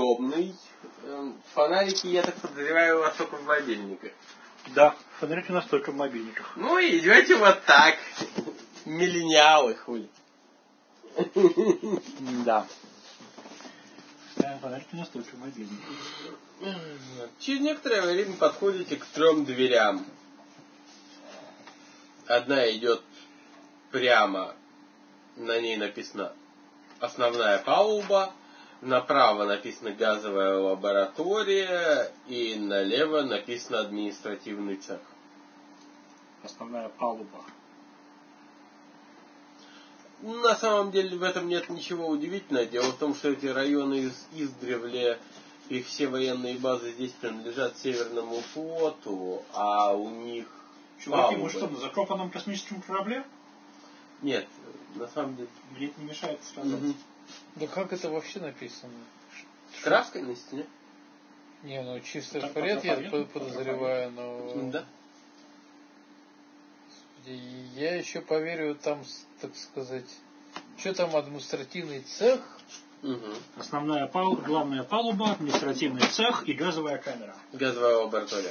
удобный. Фонарики, я так подозреваю, у вас только в мобильниках. Да, фонарики у нас только в мобильниках. Ну и идете вот так. Миллениалы, хуй. Да. Да, фонарики у нас только в мобильниках. Через некоторое время подходите к 3 дверям. Одна идет прямо, на ней написано «Основная палуба», направо написано «Газовая лаборатория» и налево написано «Административный цех». Основная палуба. На самом деле в этом нет ничего удивительного. Дело в том, что эти районы издревле и все военные базы здесь принадлежат Северному флоту, а у них Чуваки, палубы. мы что, на закопанном космическом корабле? Нет, на самом деле. Мне это не мешает сказать. Да как это вообще написано? Краской на стене? Не, ну чисто Так, поряд я по подозреваю, но... Да. Я еще поверю там, так сказать, что там административный цех. Основная палуба, главная палуба, административный цех и газовая камера. Газовая лаборатория.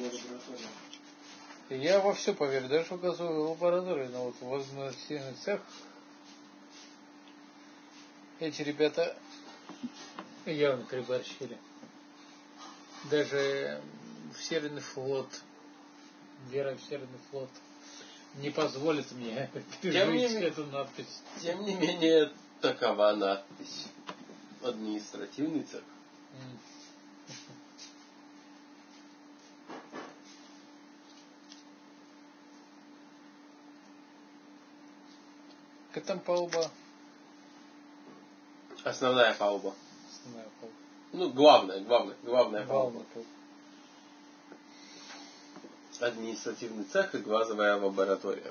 Я во все поверю, даже в газовую лабораторию, но вот в административный цех эти ребята явно переборщили. Даже в Северный флот, вера в Северный флот не позволит мне пережить эту надпись. Тем не менее, такова надпись. Административный цех. Какая там палуба? Основная палуба. Основная палуба. Ну, главная палуба. Палуба. Административный цех и газовая лаборатория.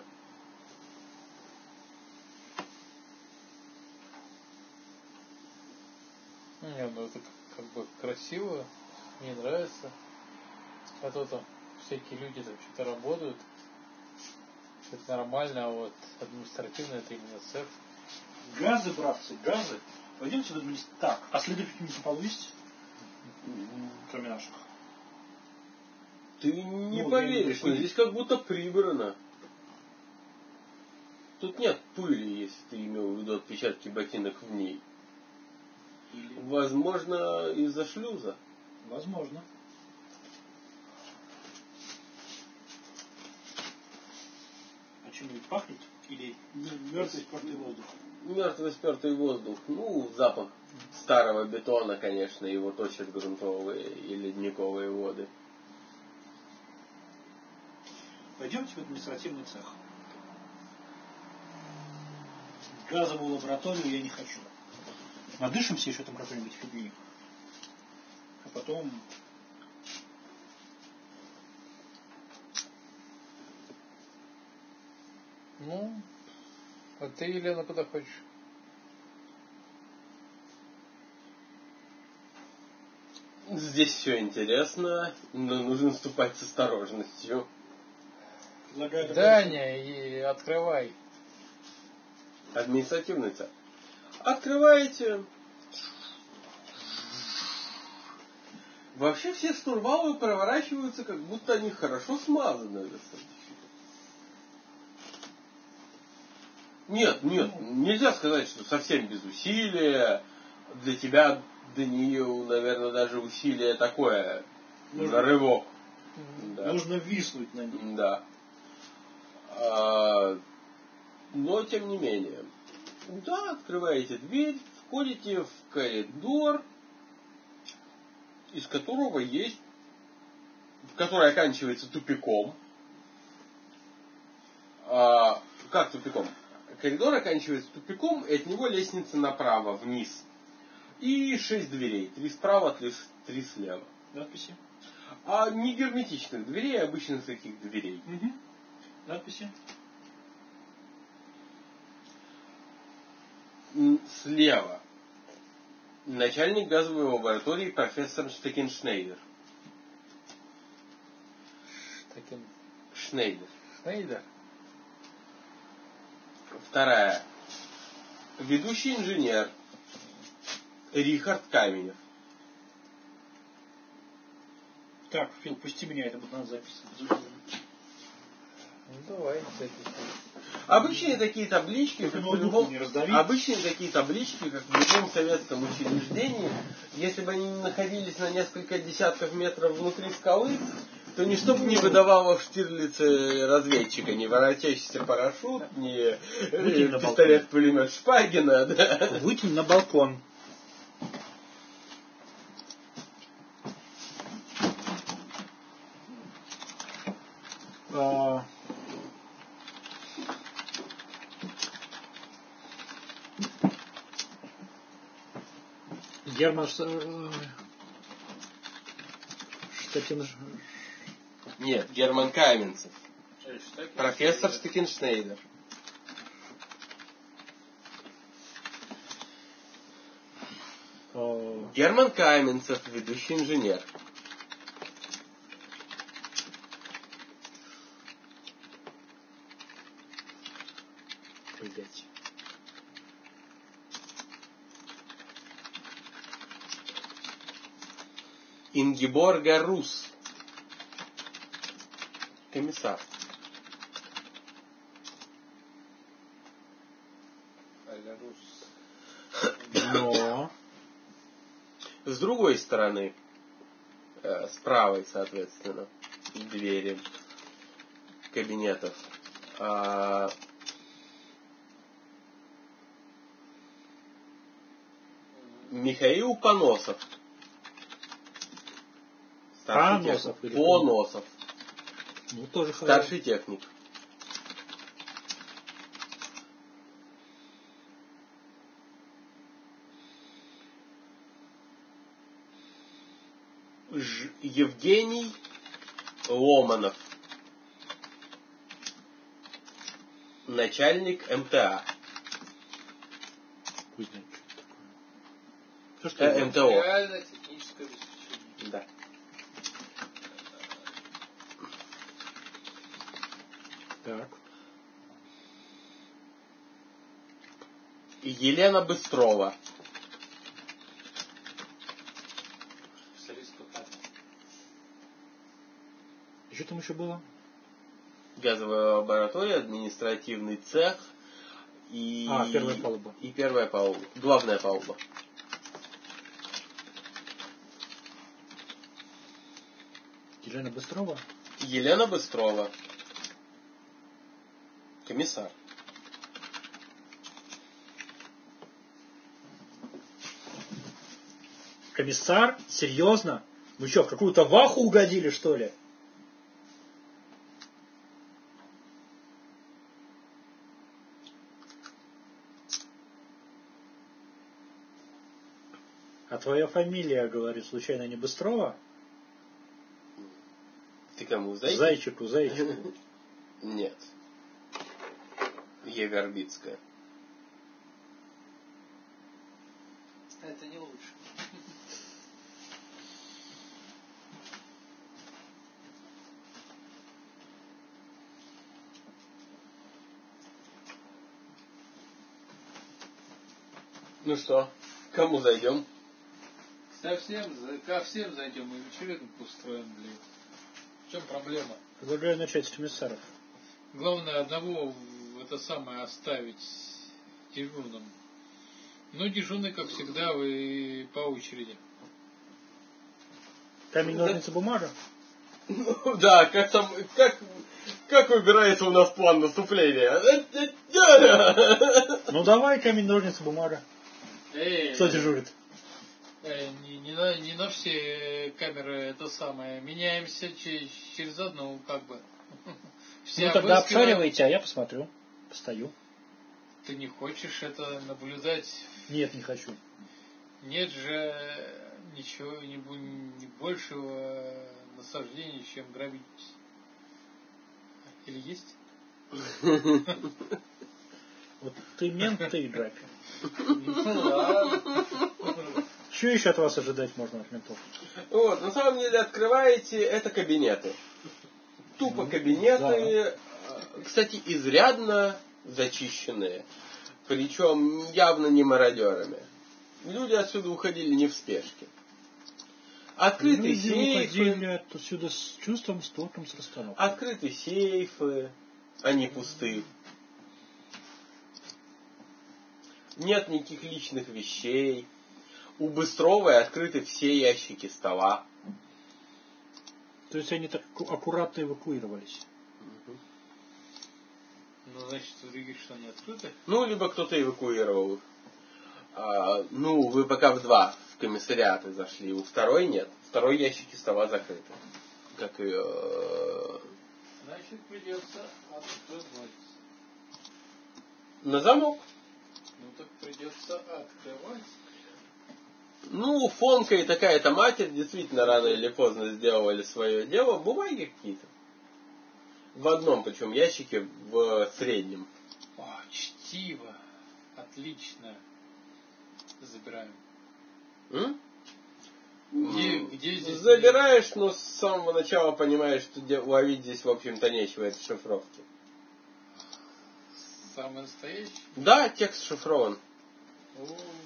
Не, ну это как бы красиво, мне нравится. А то там всякие люди там что-то работают. Это нормально, а вот административно это именно цех. Газы, братцы, газы. Пойдемте в администрацию. Так, а следы какие-нибудь на полу есть? Кроме наших. Ты не поверишь, но здесь как будто прибрано. Тут нет пыли, если ты имел в виду отпечатки ботинок в ней. Или... Возможно, из-за шлюза. Возможно. А что-нибудь пахнет? Или мертвый спертый воздух? Мертвый спертый воздух. Ну, запах старого бетона, конечно, его точат грунтовые и ледниковые воды. Пойдемте в административный цех. Газовую лабораторию я не хочу. Надышимся еще там какой-нибудь фигни. А потом... Ну, а ты, Елена, куда хочешь? Здесь все интересно, но нужно ступать с осторожностью. Даня, и открывай. Административный цех. Открываете. Вообще все штурвалы проворачиваются, как будто они хорошо смазаны. Нет, нельзя сказать, что совсем без усилия. Для тебя, Даниил, наверное, даже усилие такое. На рывок. Да. Нужно виснуть на нем. Да. Но, тем не менее. Да, открываете дверь, входите в коридор, из которого есть, который оканчивается тупиком. Как тупиком? Коридор оканчивается тупиком, и от него лестница направо, вниз. И 6 дверей. 3 справа, 3 слева. Надписи? А не герметичных дверей, а обычных таких дверей. Угу. Надписи? Слева. Начальник газовой лаборатории профессор Штекеншнейдер. Шнейдер. Вторая. Ведущий инженер Рихард Каменев. Так, Фил, пусти меня, это будет надо записывать. Ну давай, всякий. Обычные такие таблички, Только как в ноутбук любом, не раздавить. обычные такие таблички, как в любом советском учреждении, если бы они находились на несколько десятков метров внутри скалы, то ничто бы не выдавало в Штирлице разведчика, ни воротящийся парашют, ни пистолет-пулемет Шпагина. Да. Выкинь на балкон. Герман Штекин... Нет, Герман Каменцев. Профессор Штекеншнейдер. Герман Каменцев, ведущий инженер. Блять. Ингеборга Рус. Комиссар. Но... С другой стороны, с правой, соответственно, двери кабинетов, Михаил Поносов. Поносов или Поносов. Ну, тоже Старший техник. Евгений Ломанов. Начальник МТА. МТО. Реально техническое обеспечение. Да. Так. Елена Быстрова. И что там еще было? Газовая лаборатория, административный цех и... первая палуба. И первая палуба. Главная палуба. Елена Быстрова? Елена Быстрова. Комиссар. Комиссар? Серьезно? Вы что, в какую-то ваху угодили, что ли? А твоя фамилия, говорит, случайно не Быстрова? Ты кому, Зайчик? Зайчику. Нет. Вербицкая. Это не лучше. Ну что, к кому зайдем? Ко всем зайдем и вечеринку устроим, блин. В чем проблема? Предлагаю начать с комиссаров. Главное одного это самое оставить дежурным. Ну, дежурный, как всегда, вы по очереди. Камень, ножницы, бумага? Ну, да, как выбирается у нас план наступления? Ну давай, камень, ножницы, бумага. Кто дежурит? Не на все камеры это самое. Меняемся через одну, как бы. Ну тогда обшаривайте, а я посмотрю. Постою. Ты не хочешь это наблюдать? Нет, не хочу. Нет же ничего не большего наслаждения, чем грабить. Или есть? Вот ты мент, ты и грабь. Ну ладно. Что еще от вас ожидать можно от ментов? Вот, на самом деле открываете, это кабинеты. Тупо кабинеты, да. Кстати, изрядно зачищенные. Причем явно не мародерами. Люди отсюда уходили не в спешке. Открытые Люди сейфы. уходили отсюда с чувством, с толком, с расстановкой. Открытые сейфы. Они пусты. Нет никаких личных вещей. У Быстровой открыты все ящики стола. То есть они так аккуратно эвакуировались. Ну, значит, у других что, не открыто? Ну, либо кто-то эвакуировал их. Ну, вы пока в 2 в комиссариаты зашли. У второй нет. Второй ящики стола закрыты. Как и... Значит, придется открывать. На замок. Ну, так придется открывать. Ну, Фонка и такая-то матерь действительно рано или поздно сделали свое дело. Бумаги какие-то. В одном, причем, ящике в среднем. О, чтиво. Отлично. Забираем. Где здесь? Забираешь, но с самого начала понимаешь, что ловить здесь, в общем-то, нечего. Это шифровки. Самый настоящий? Да, текст шифрован. О,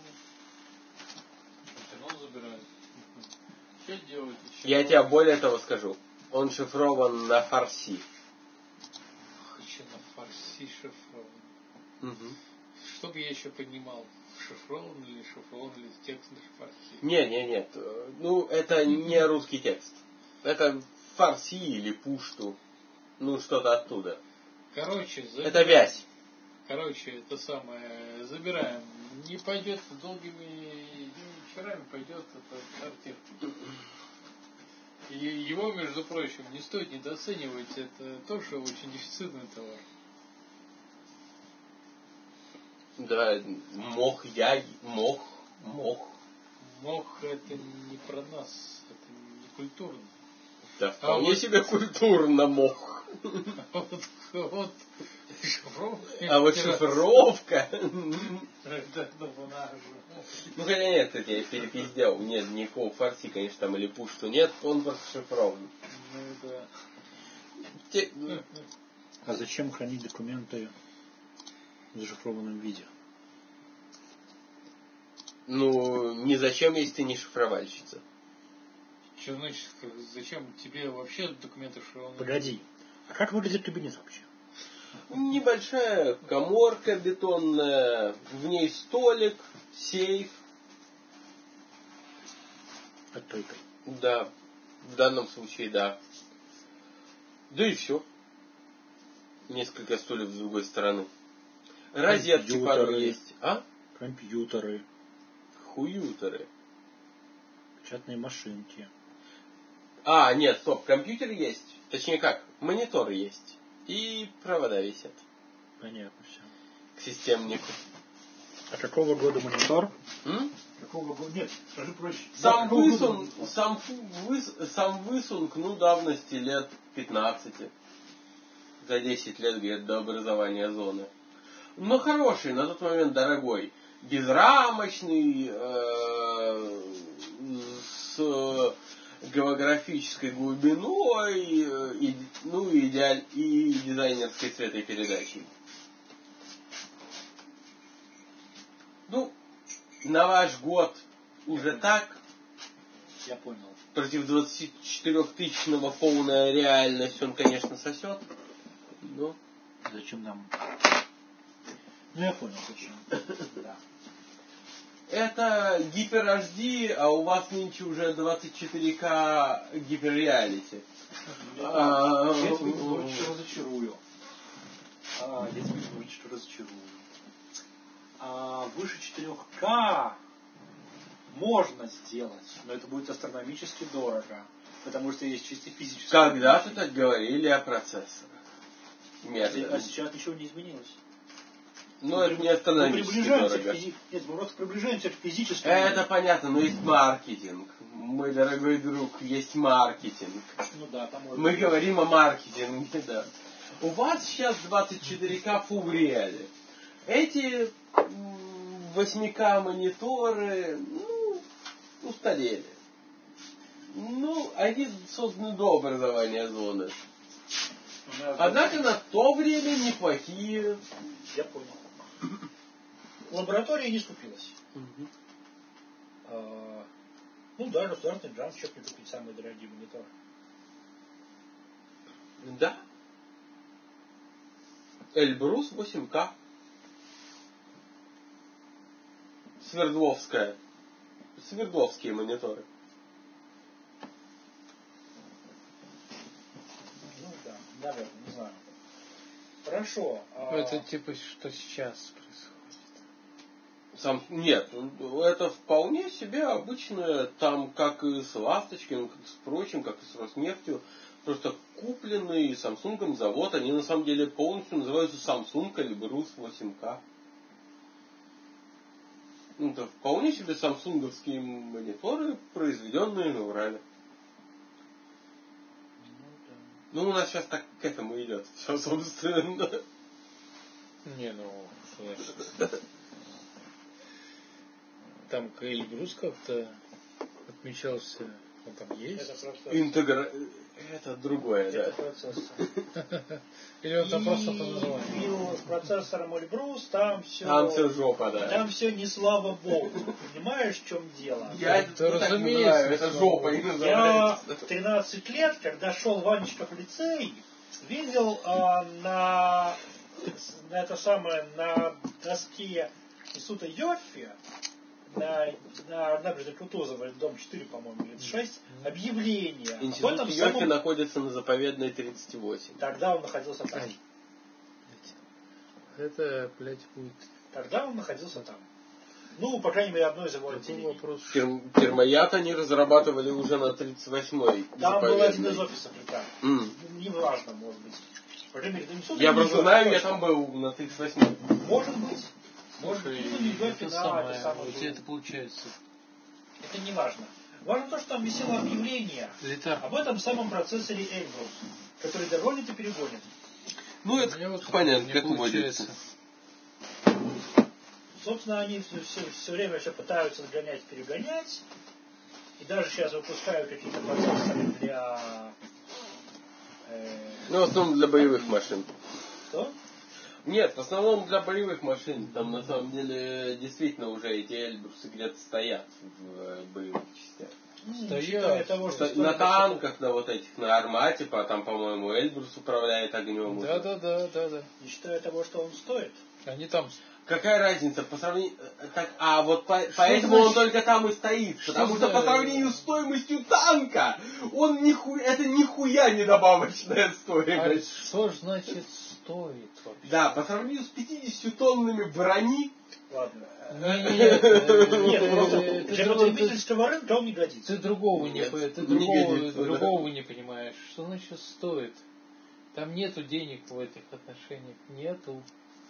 забирают. Что делать еще? Я тебе более того скажу. Он шифрован на фарси. Еще на фарси шифрован. Угу. Что бы я еще понимал? Шифрован или текст на фарси? Нет. Ну, это не русский текст. Это фарси или пушту. Ну, что-то оттуда. Короче, это вязь. Короче, это самое, забираем. Не пойдет долгими вечерами, пойдет это артефакт. И его, между прочим, не стоит недооценивать. Это тоже очень дефицитный товар. Да, мох. Мох это не про нас, это не культурно. Да, вполне себе культурно мох. Вот шифровка. А вот шифровка. Это Ну хотя нет, это я перепись сделал. Нет, никакого фарси, конечно, там или пушту нет, он просто шифрован. Ну да. А зачем хранить документы в зашифрованном виде? Ну, не зачем, если ты не шифровальщица. Что значит, зачем тебе вообще документы шифрованные? Погоди, а как выглядит кабинет вообще? Небольшая каморка бетонная, в ней столик, сейф. Открытый. Да, в данном случае да. Да и все. Несколько стульев с другой стороны. Розетки пару есть. А? Компьютеры. Хуютеры. Печатные машинки. Нет, стоп, компьютер есть. Точнее как, монитор есть. И провода висят. Понятно все. К системнику. А какого года монитор? Какого года? Нет, скажи проще. Сам высунг, ну, давности лет 15. За 10 лет где-то до образования зоны. Но хороший, на тот момент дорогой. Безрамочный, с голографической глубиной и дизайнерской цветопередачей. Ну, на ваш год уже так. Я понял. Против 24-тысячного полная реальность он, конечно, сосет. Но... Зачем нам? Ну, я понял, зачем. Да. Это гипер HD, а у вас нынче уже 24К гиперреалити. Я тебя немножечко разочарую. Выше 4К можно сделать, но это будет астрономически дорого, потому что есть чисто физические. Когда-то так говорили о процессорах. А сейчас ничего не изменилось. Но это не астрономически дорого. Нет, мы просто приближаемся к физическому. Это понятно, но есть маркетинг. Мой дорогой друг, есть маркетинг. Ну да, там мы говорим о маркетинге, да. У вас сейчас 24К Full Real. Эти 8К мониторы, устарели. Ну, они созданы до образования зоны. Однако на то время неплохие. Я понял. Лаборатория не скупилась. Ну да, государственный джанс, чтобы не купить самые дорогие мониторы. Да. Эльбрус 8К. Свердловская. Свердловские мониторы. Ну да, наверное, не знаю. Хорошо. Это типа что сейчас происходит. Нет, это вполне себе обычное, там как и с Ласточкиным, как и с прочим, как и с Роснефтью, просто купленный Samsung завод, они на самом деле полностью называются Samsung Эльбрус 8К. Это вполне себе самсунговские мониторы, произведенные на Урале. Ну, у нас сейчас так к этому идет. Все, собственно. Не, ну, что значит? Там Эльбрус как-то отмечался, он там есть? Это процесс. Это другое, Это да. процессор. Или он там просто по названию? И с процессором Эльбрус там все... Там все жопа, да. Там все не слава богу. Понимаешь, в чем дело? Я это так разумеется, называю, это жопа и Я называется. в 13 лет, когда шел Ванечка в лицей, видел на доске Института Йоффе, на набережной Кутузова, дом 4, по-моему, или 6, объявление. Институт Йоффе находится на заповедной 38. Тогда он находился там. Это, блядь, будет Тогда он находился там. Ну, по крайней мере, одно из его такой отделений. вопрос. Термоят они разрабатывали уже на 38-й Там был один из заповедной. офисов летать. Неважно, может быть. По крайней мере, Институт Я просто знаю, я точно. там был на 38-й. Может быть. Может быть, Слушай, ну, не Йоффе, это на самое, это самое. у тебя это получается. Это не важно. Важно то, что там висело объявление Литар. об этом самом процессоре Эльбрус, который догонит и перегонит. Ну, это Мне вот понятно, не как получается. водится. Собственно, они все время все пытаются догонять, перегонять. И даже сейчас выпускают какие-то процессоры для... Ну, в основном для боевых машин. Что? Нет, в основном для боевых машин. Там на самом деле действительно уже эти Эльбрусы где-то стоят в боевых частях. Не считая того, что На стоит танках, на вот этих, на Армате, там, по-моему, Эльбрус управляет огнем. уже. Да. Не считая того, что он стоит. Они там. Какая разница по сравнению... Поэтому он значит? только там и стоит. Потому что по сравнению с стоимостью танка, это нихуя не добавочная А стоимость. что ж значит стоит вообще? Да, по сравнению с 50 тоннами брони... Ладно. Нет, Нет, просто для потребительского рынка он не годится. Ты другого не Нет, понимаешь. Ты не годится, другого не понимаешь. Что значит стоит? Там нету денег в этих отношениях. Нету.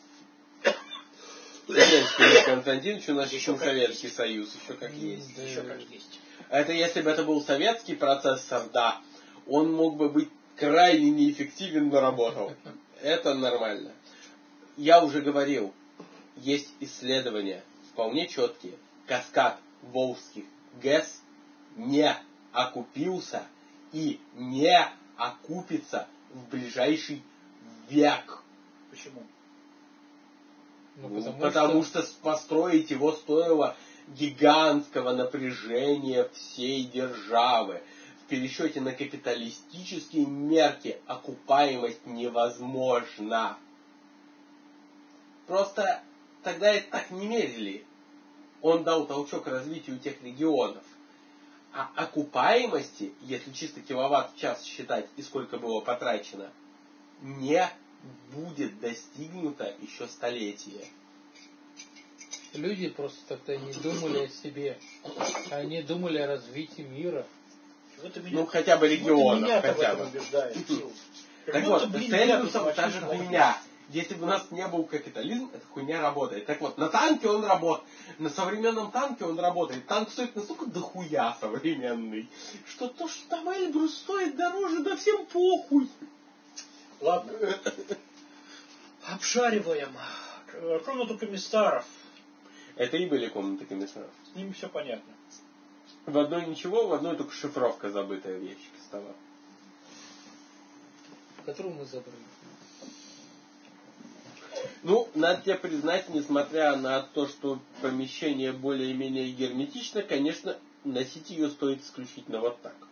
Зеленский Константинович, у нас еще Еще как Советский Союз, еще как есть. Да. Еще как есть. Это если бы это был советский процессор, да, он мог бы быть крайне неэффективен, но работал. Это нормально. Я уже говорил, есть исследования вполне четкие. Каскад Волжских ГЭС не окупился и не окупится в ближайший век. Почему? Потому что построить его стоило гигантского напряжения всей державы. В пересчете на капиталистические мерки окупаемость невозможна. Просто тогда это так не мерили. Он дал толчок развитию тех регионов. А окупаемости, если чисто киловатт в час считать и сколько было потрачено, не будет достигнуто еще столетие. Люди просто тогда не думали о себе. Они думали о развитии мира. Ну, хотя бы регионов, меня-то хотя в этом бы. убеждает. Так вот, с Эльбрусом та же хуйня. Если бы у нас не был капитализм, эта хуйня работает. Так вот, на танке он работает. На современном танке он работает. Танк стоит настолько дохуя современный, что то, что там Эльбрус стоит дороже, да всем похуй. Ладно. Обшариваем. Комнату комиссаров. Это и были комнаты комиссаров. С ними все понятно. В одной ничего, в одной только шифровка, забытая в ящике стола. Которую мы забрали. Ну, надо тебе признать, несмотря на то, что помещение более-менее герметично, конечно, носить ее стоит исключительно вот так.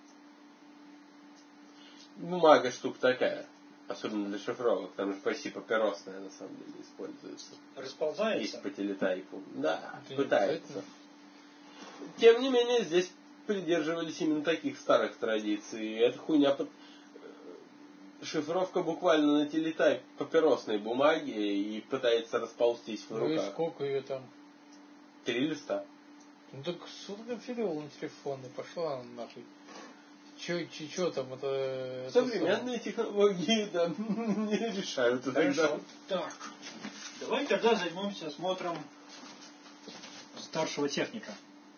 Бумага штука такая. Особенно для шифровок. Там же почти папиросная на самом деле используется. Расползается? Есть по телетайпу. Да, Это пытается. Тем не менее, здесь придерживались именно таких старых традиций. Эта хуйня шифровка буквально на телетайп папиросной бумаги и пытается расползтись в Ну и руках. сколько ее там? 3 листа. Ну так сфотографировал на телефон и пошла она нахуй. Че там это... Современные технологии, да, не решают иногда. Хорошо. Так. Давай тогда займемся осмотром старшего техника.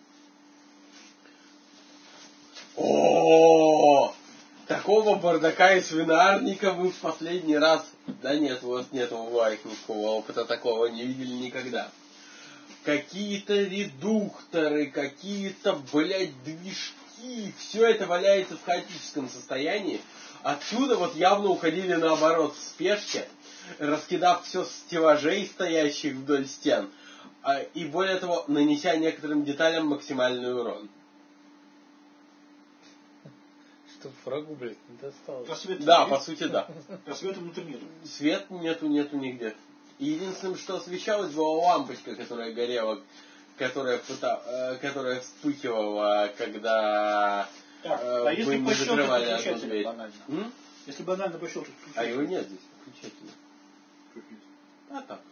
О, такого бардака и свинарника вы в последний раз... Да нет, у вас нет у вас никакого опыта такого, не видели никогда. Какие-то редукторы, какие-то, блядь, движки, все это валяется в хаотическом состоянии. Отсюда вот явно уходили наоборот в спешке, раскидав все с стеллажей, стоящих вдоль стен, и более того, нанеся некоторым деталям максимальный урон. Чтоб врагу, блядь, не досталось. А света Да, нет? по сути, да. А света внутри нету. Свет нету нигде. И единственным, что освещалось, была лампочка, которая горела, которая вспыхивала, когда Так, вы если не пощелкать закрывали одну выключатель дверь. банально. Если банально пощелкать А выключатель. его нет здесь, выключателя. А так.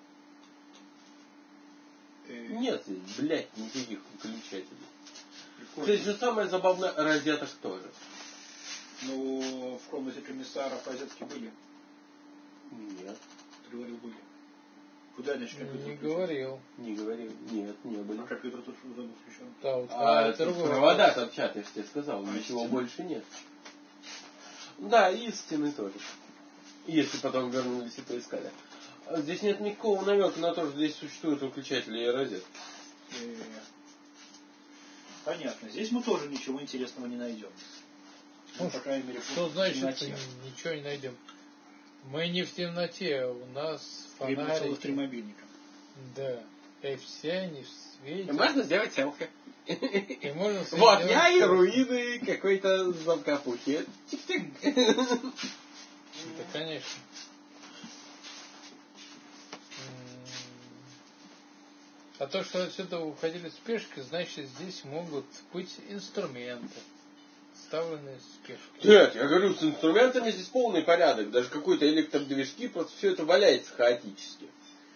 Нет здесь, блядь, никаких выключателей. Кстати, же самое забавное, розеток тоже. Ну, в комнате комиссаров розетки были. Нет. Ты говорил, были. Куда иначе компьютер Не включен? говорил. Не говорил. Нет, не были. А компьютер тут уже был включен. Да, вот, Это другой провода вопрос. торчат, я же тебе сказал, ничего стены? больше нет. Да, и стены тоже. Если потом вернулись и поискали. А здесь нет никакого намека на то, что здесь существуют выключатели и розетки. Понятно. Здесь мы тоже ничего интересного не найдем. Ну, по крайней мере, Что в значит, темноте. ничего не найдем? Мы не в темноте, у нас Требуется целых фонарики. 3 мобильника. Да. И все они в свете. И можно сделать селфи. И можно Вот, сделать я и селфи. руины какой-то замкопухи. Тик-тик. Да, конечно. А то, что отсюда уходили спешки, значит, здесь могут быть инструменты, вставленные в спешки. Нет, я говорю, с инструментами здесь полный порядок. Даже какой-то электродвижки, просто все это валяется хаотически.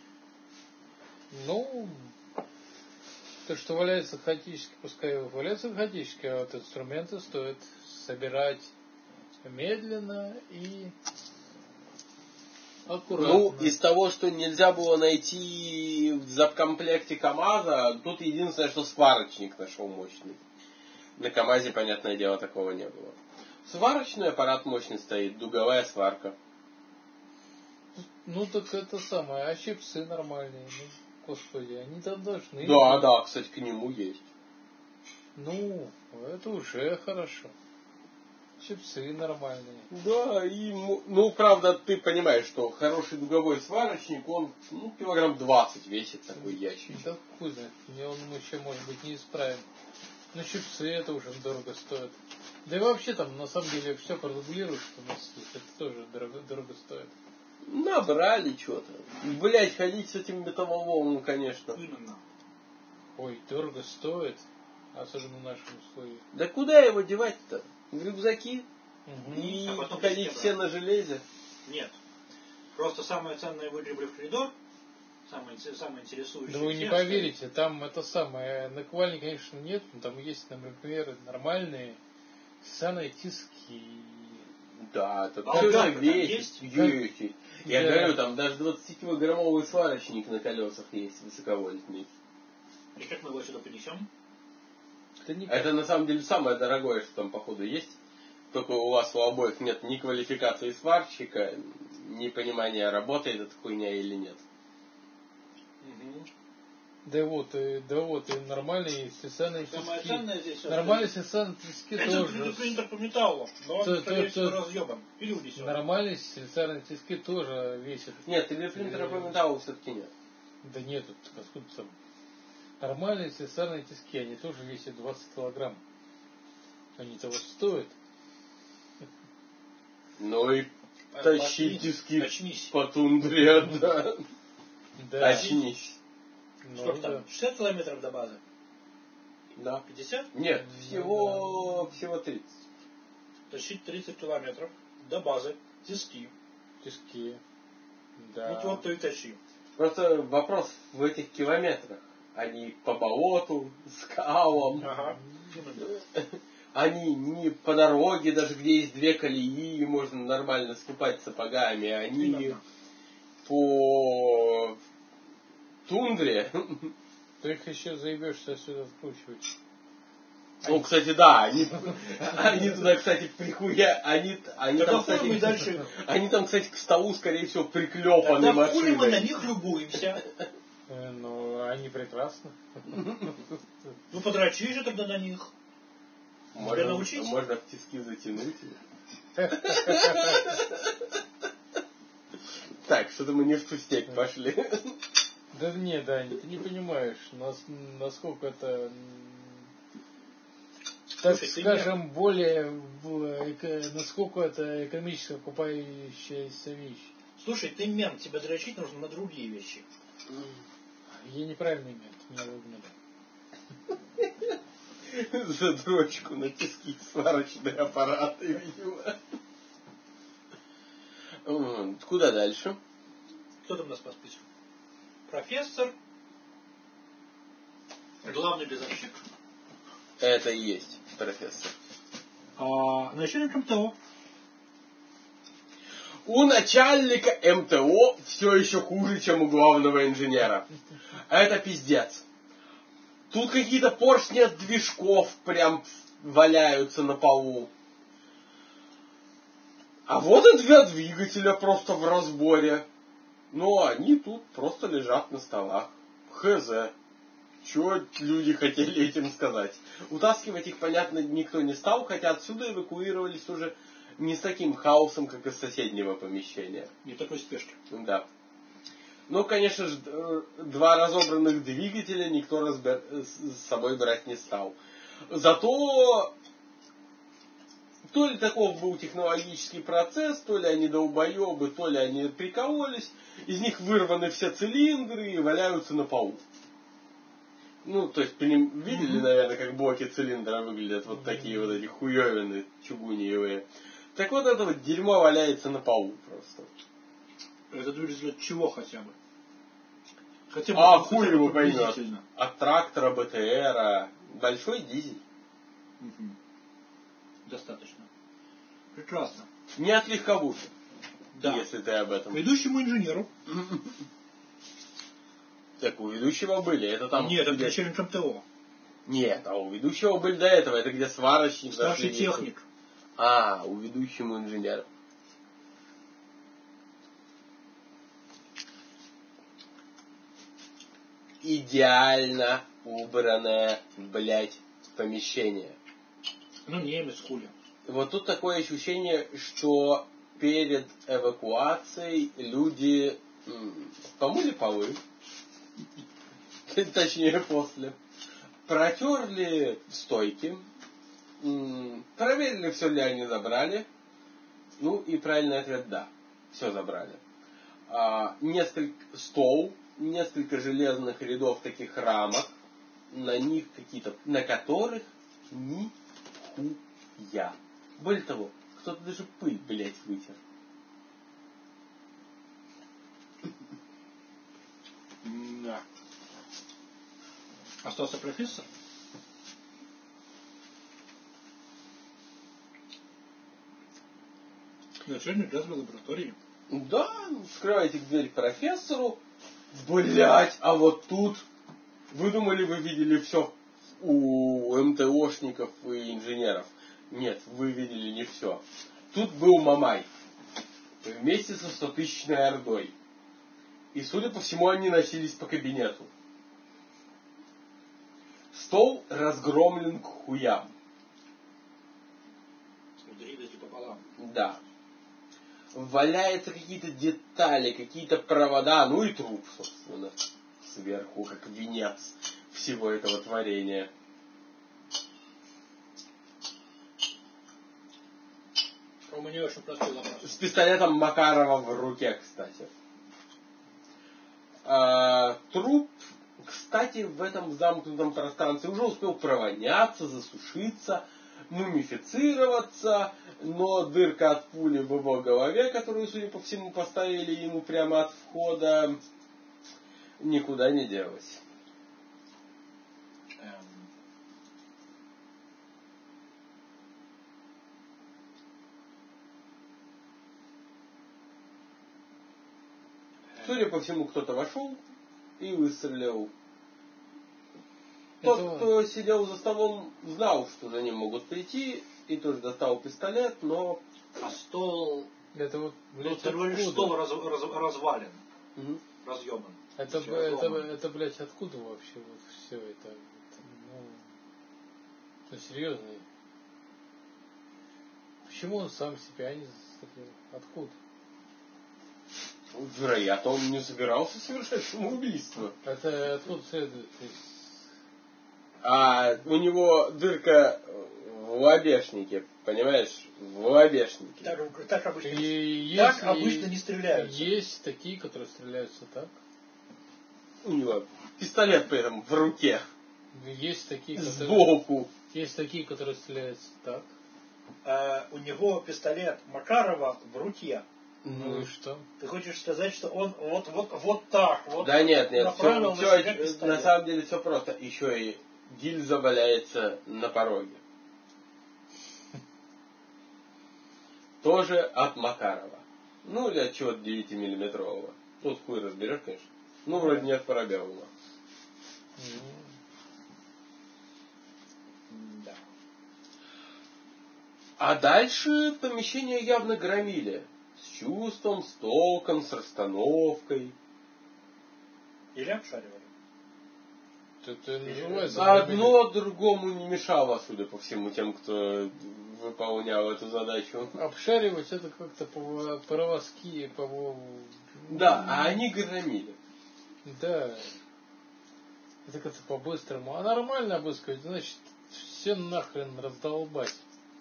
Ну, то, что валяется хаотически, пускай валяется хаотически, а вот инструменты стоит собирать медленно и аккуратно. Ну, из того, что нельзя было найти в запкомплекте КамАЗа, тут единственное, что сварочник нашел мощный. На КамАЗе, понятное дело, такого не было. Сварочный аппарат мощный стоит, дуговая сварка. Ну, так это самое, а чипсы нормальные, ну, господи, они там должны Да, быть. да, кстати, к нему есть. Ну, это уже хорошо. Чипсы нормальные. Да, и, ну, правда, ты понимаешь, что хороший дуговой сварочник, он, килограмм 20 весит такой ящик. Да хуй знает, мне он еще, может быть, не исправен. Но чипсы это уже дорого стоит. Да и вообще там, на самом деле, все продублируют, что у нас есть. Это тоже дорого стоит. Набрали что-то. Блять, ходить с этим металлоломом, конечно. Именно. Ой, дорого стоит. Особенно в нашем условии. Да куда его девать-то? В рюкзаки? Угу. И А потом ходить все все на железе? Нет. Просто самое ценное выгребли в коридор. Самое интересующее. Да вы не поверите, там это самое, наковальни, конечно, нет, но там есть, например, нормальные ссаные тиски. Да, это А тоже там весит. есть? Есть. Я Да. говорю, там даже 20-килограммовый сварочник на колесах есть, высоковольтный. И как мы его сюда принесем? Это на самом деле самое дорогое, что там походу есть. Только у вас у обоих нет ни квалификации сварщика, ни понимания, работает эта хуйня или нет. Да вот, и нормальные сессионные Самое тиски. ценное здесь... Нормальные сессионные тиски Это тоже. принтер по металлу. Но он, скорее всего, то- разъебан. Или унесен. Нормальные сессионные тиски тоже весят. Нет, 3D принтера по металлу все-таки нет. Да нет, тут откуда там. Нормальные слесарные тиски, они тоже весят 20 килограмм. Они того стоят. Ну и тащить диски Очнись. по тундре, да. Да. Очнись. Ну, Сколько да. там? 60 километров до базы? Да. 50? Нет, всего 30. Тащить 30 километров до базы. Тиски. Тиски. Да. Вот то и тащи. Просто вопрос в этих километрах. Они по болоту, скалам. Ага. Они не по дороге, даже где есть две колеи, и можно нормально ступать сапогами. Они Именно. по тундре. Ты их еще заебешься сюда вкручивать. Ну, кстати, да, они туда, кстати, они Тогда там, хули мы кстати, дальше. они там, кстати, к столу, скорее всего, приклепаны Тогда хули мы на машиной. них любуемся. Ну, они прекрасны. Ну подрочи же тогда на них. Тебя научить? Можно в тиски затянуть. Так, что-то мы не в ту степь пошли. Да не, Дани, ты не понимаешь, насколько это, так Слушай, скажем, более, насколько это экономически окупающаяся вещь. Слушай, ты мент, тебя дрочить нужно на другие вещи. Я неправильный мент, меня выгнали. За дрочку на тиски сварочные аппараты, видимо. Куда дальше? Кто там у нас по списку? Профессор. Главный безовщик. Это и есть профессор. Начальник МТО. У начальника МТО все еще хуже, чем у главного инженера. Это пиздец. Тут какие-то поршни от движков прям валяются на полу. А вот и два двигателя просто в разборе. Но они тут просто лежат на столах. Хз. Чего люди хотели этим сказать? Утаскивать их, понятно, никто не стал, хотя отсюда эвакуировались уже не с таким хаосом, как из соседнего помещения. Не такой спешки. Да. Ну, конечно же, два разобранных двигателя никто с собой брать не стал. Зато то ли таков был технологический процесс, то ли они долбоебы, то ли они прикололись. Из них вырваны все цилиндры и валяются на полу. Ну, то есть, видели, наверное, как блоки цилиндра выглядят, вот такие вот эти хуевины чугуниевые. Так вот это вот дерьмо валяется на полу просто. Это двигатель от чего хотя бы? Хотя бы Хуй его поймет. приблизительно. От трактора, БТРа. Большой дизель. Мгм. Достаточно. Прекрасно. Не от легковухи. Да. Если ты об этом. К ведущему инженеру. Так, у ведущего были. Это там... Нет, это начальник МТО. Нет, а у ведущего были до этого. Это где сварочник. Старший техник. У ведущему инженера. Идеально убранное, блядь, помещение. Ну, немец хули. Вот тут такое ощущение, что перед эвакуацией люди помыли полы. Точнее, после. Протерли стойки. Проверили, все ли они забрали. Ну и правильный ответ да. Все забрали. Стол, несколько железных рядов таких рамок, на них какие-то, на которых нихуя. Более того, кто-то даже пыль, блядь, вытер. Да. Остался профессор? Начальник газовой лаборатории. Да, вскрываете дверь к профессору. Блять, а вот тут вы думали, вы видели все у МТОшников и инженеров. Нет, вы видели не все. Тут был Мамай. Вместе со 100-тысячной ордой. И, судя по всему, они носились по кабинету. Стол разгромлен к хуям. Удрились пополам. Да. Валяются какие-то детали, какие-то провода, ну и труп, собственно, сверху, как венец. всего этого творения. У меня очень простой вопрос. С пистолетом Макарова в руке, кстати. Труп, кстати, в этом замкнутом пространстве уже успел провоняться, засушиться, мумифицироваться, но дырка от пули в его голове, которую, судя по всему, поставили ему прямо от входа, никуда не делась. Судя по всему, кто-то вошел и выстрелил. Тот, кто сидел за столом, знал, что за ним могут прийти, и тоже достал пистолет, но... А стол... Это вот, Ну, ты говоришь, стол развален. Угу. Разъебан. Это, блядь, откуда вообще вот все это? Ну, серьезно. Почему он сам себя не застрелил? Откуда? Вероятно, он не собирался совершать самоубийство. Это откуда следует? У него дырка в лобешнике, понимаешь? В лобешнике. Так обычно, обычно не стреляются. Есть такие, которые стреляются так. У него пистолет при этом в руке. Есть такие, сбоку. Есть такие, которые стреляются так. У него пистолет Макарова в руке. Ну и что? Ты хочешь сказать, что он вот так вот? Да нет, направил все, на себя пистолет. на самом деле все просто. Еще и гильза валяется на пороге. Тоже от Макарова. Ну или от чего-то 9-миллиметрового. Тут хуй разберешь, конечно. Ну, вроде нет пробела. Да. А дальше помещение явно громили. С чувством, с толком, с расстановкой. Или обшаривали. Это называется одно другому не мешало, судя по всему, тем, кто выполнял эту задачу. Обшаривать это как-то по-воровски, Да, а они громили. Да. Это как-то по-быстрому. А нормально обыскивать, значит, все нахрен раздолбать.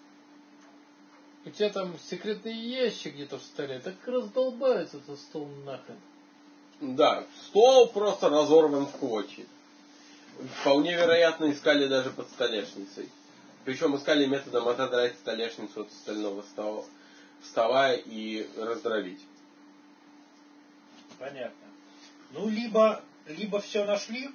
У тебя там секретный ящик где-то в столе, так раздолбается этот стол нахрен. Да, стол просто разорван в клочья. Вполне вероятно, искали даже под столешницей. Причем искали методом отодрать столешницу от остального стола и раздробить. Понятно. Ну, либо все нашли,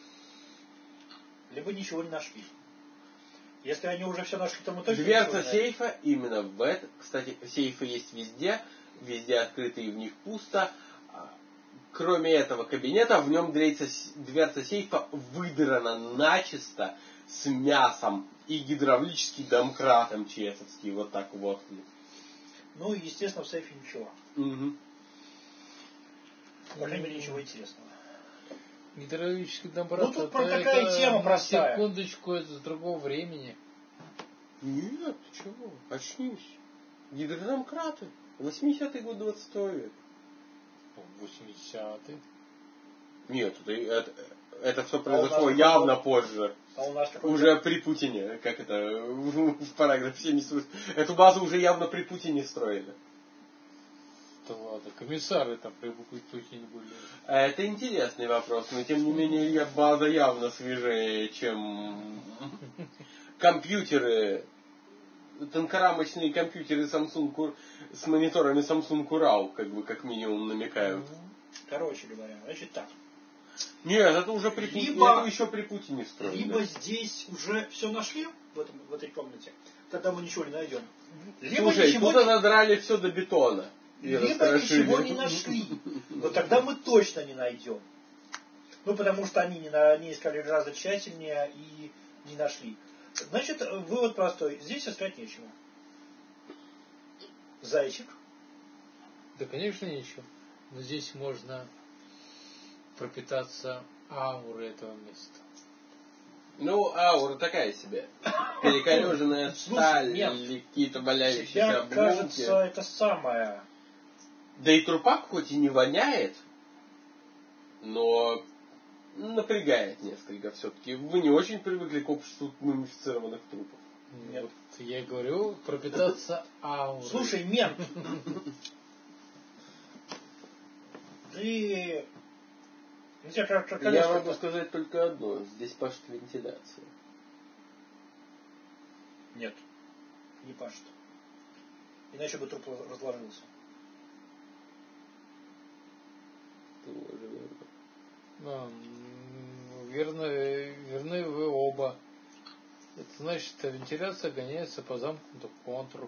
либо ничего не нашли. Если они уже все нашли, то мы точно Дверца сейфа именно в этом. Кстати, сейфы есть везде. Везде открыты и в них пусто. Кроме этого кабинета, в нем дверца сейфа выдрана начисто с мясом и гидравлическим домкратом чесовский. Вот так вот. Ну и, естественно, в сейфе ничего. Угу. По крайней мере, ничего интересного. Гидравлический домкрат. Ну тут такая тема простая. Секундочку, это с другого времени. Нет, чего? Очнись. Гидродомкраты. 80-й год 20 века. 80-й. Нет, это все произошло явно позже. А у нас уже при Путине, как это в параграфе 78. Эту базу уже явно при Путине строили. Да ладно, комиссары там при Путине были. Это интересный вопрос, но тем не менее база явно свежее, чем компьютеры, тонкорамочные компьютеры Samsung с мониторами Samsung Ural, как минимум намекают. Короче говоря, значит так. Нет, это уже при Путине, это еще при Путине строили. Либо здесь уже все нашли в этой комнате, тогда мы ничего не найдем. Либо слушай, тут надрали все до бетона. Либо ничего не нашли. Но тогда мы точно не найдем. Ну, потому что они искали гораздо тщательнее и не нашли. Значит, вывод простой. Здесь искать нечего. Зайчик. Да, конечно, нечего. Но здесь можно пропитаться аурой этого места. Ну, аура такая себе. Перекореженная сталь или какие-то валяющиеся обломки. Кажется, это самое. Да и трупак хоть и не воняет, но напрягает несколько все-таки. Вы не очень привыкли к обществу мумифицированных трупов. Нет. Вот я и говорю, пропитаться аурой. Слушай, мент, ты... Я могу сказать только одно. Здесь пашет вентиляция. Нет, не пашет. Иначе бы труп разложился. Тоже верно. Верны вы оба. Это значит, что вентиляция гоняется по замкнутому контуру.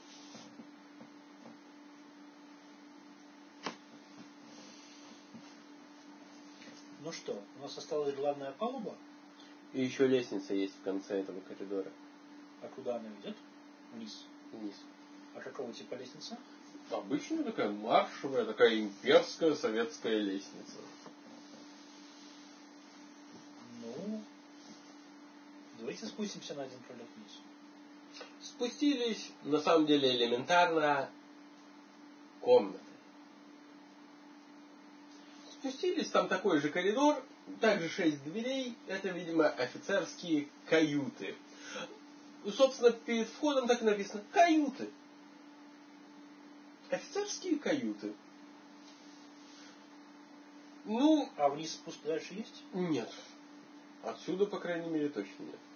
Ну что, у нас осталась главная палуба. И еще лестница есть в конце этого коридора. А куда она ведет? Вниз. Вниз. А какого типа лестница? Обычная такая маршевая, такая имперская советская лестница. Ну, давайте спустимся на один пролет вниз. Спустились, на самом деле, элементарно комнаты. Спустились, там такой же коридор, также 6 дверей, это, видимо, офицерские каюты. Собственно, перед входом так и написано «каюты». Офицерские каюты. Ну... А вниз спуск дальше есть? Нет. Отсюда, по крайней мере, точно нет.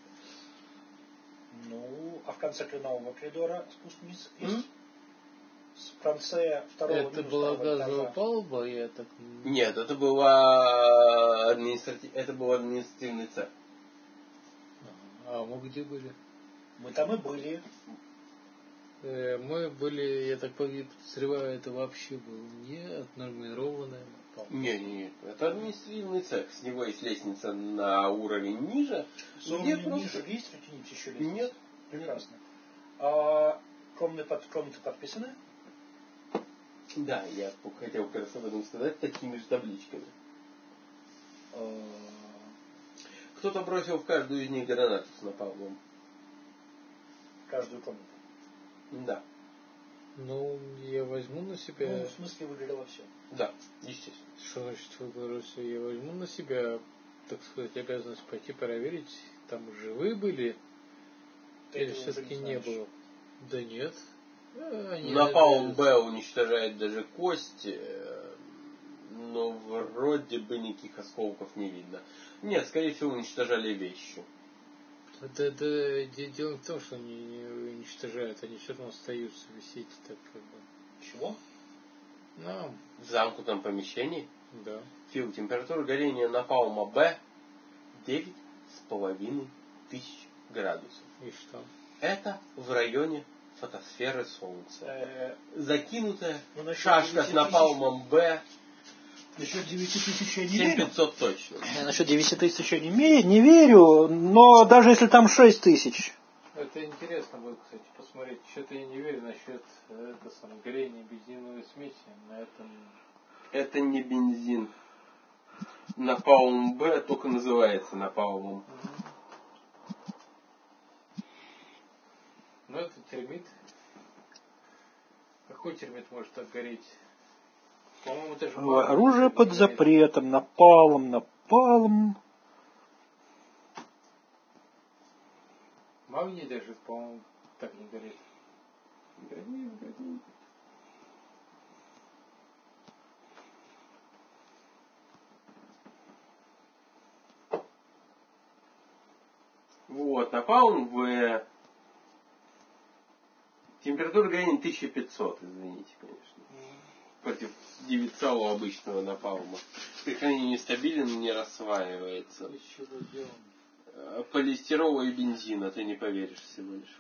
Ну, а в конце нового коридора спуск вниз есть? В конце второго Это была газовая палуба, я так... Нет, это была это был административный цех. А мы где были? Мы там и были. Мы были, я так подозреваю, это вообще был не отнормированная палуба. Нет. Это административный цех. С него есть лестница на уровень ниже. Где ниже есть какие-нибудь еще лестницы? Нет. Прекрасно. А комнаты подписаны? Да, я хотел как раз об этом сказать такими же табличками. Кто-то бросил в каждую из них гранату с напалмом. Каждую комнату? Да. Ну, я возьму на себя... Ну, в смысле, выгорело все? Да, естественно. Что значит выгорело все? Я возьму на себя, так сказать, обязанность пойти проверить, там живые были, или все-таки не было? Да нет. Напалм Б уничтожает даже кости, но вроде бы никаких осколков не видно. Нет, скорее всего, уничтожали вещи. Дело не в том, что они не уничтожают, они все равно остаются висеть так как бы. Чего? Ну, В замкнутом помещении? Да. Фил, температура горения напалма Б 9,5 тысяч градусов. И что? Это в районе фотосферы Солнца. Закинутая шашка с 9 напалмом Б. Насчет 9 тысяч я не 7500 точно. Насчет 9 тысяч я не верю, но даже если там 6 тысяч. Это интересно будет, кстати, посмотреть. Что-то я не верю насчет горения бензиновой смеси на этом. Это не бензин. Напалм Б только называется напалмом. Ну, это термит. Какой термит может так гореть? По-моему, это же... Оружие под запретом, напалм. Магний даже, по-моему, так не горит. Горит. Вот, напалм В. Температура горения 1500, извините, конечно. Против 9 у обычного напалма. При хранении нестабилен, не рассваивается. Из чего сделан? Полистирола и бензина, ты не поверишь всего лишь.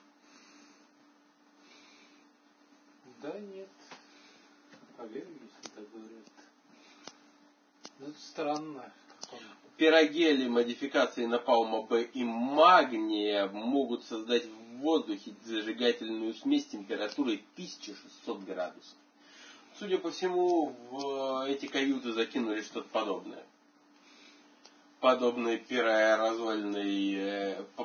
Да нет. Поверю, если так говорят. Ну, это странно. Пирогели модификации напалма Б и магния могут создать в воздухе зажигательную смесь температурой 1600 градусов. Судя по всему, в эти каюты закинули что-то подобное. Подобные пироаэрозольные...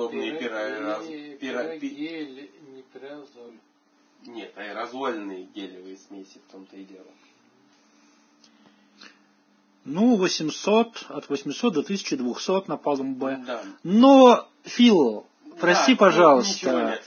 Пирогель, не пирозоль. Нет, аэрозольные гелевые смеси в том-то и дело. Ну, 800, от 800 до 1200 на Палм Б. Да. Но, Фил, прости, да, пожалуйста,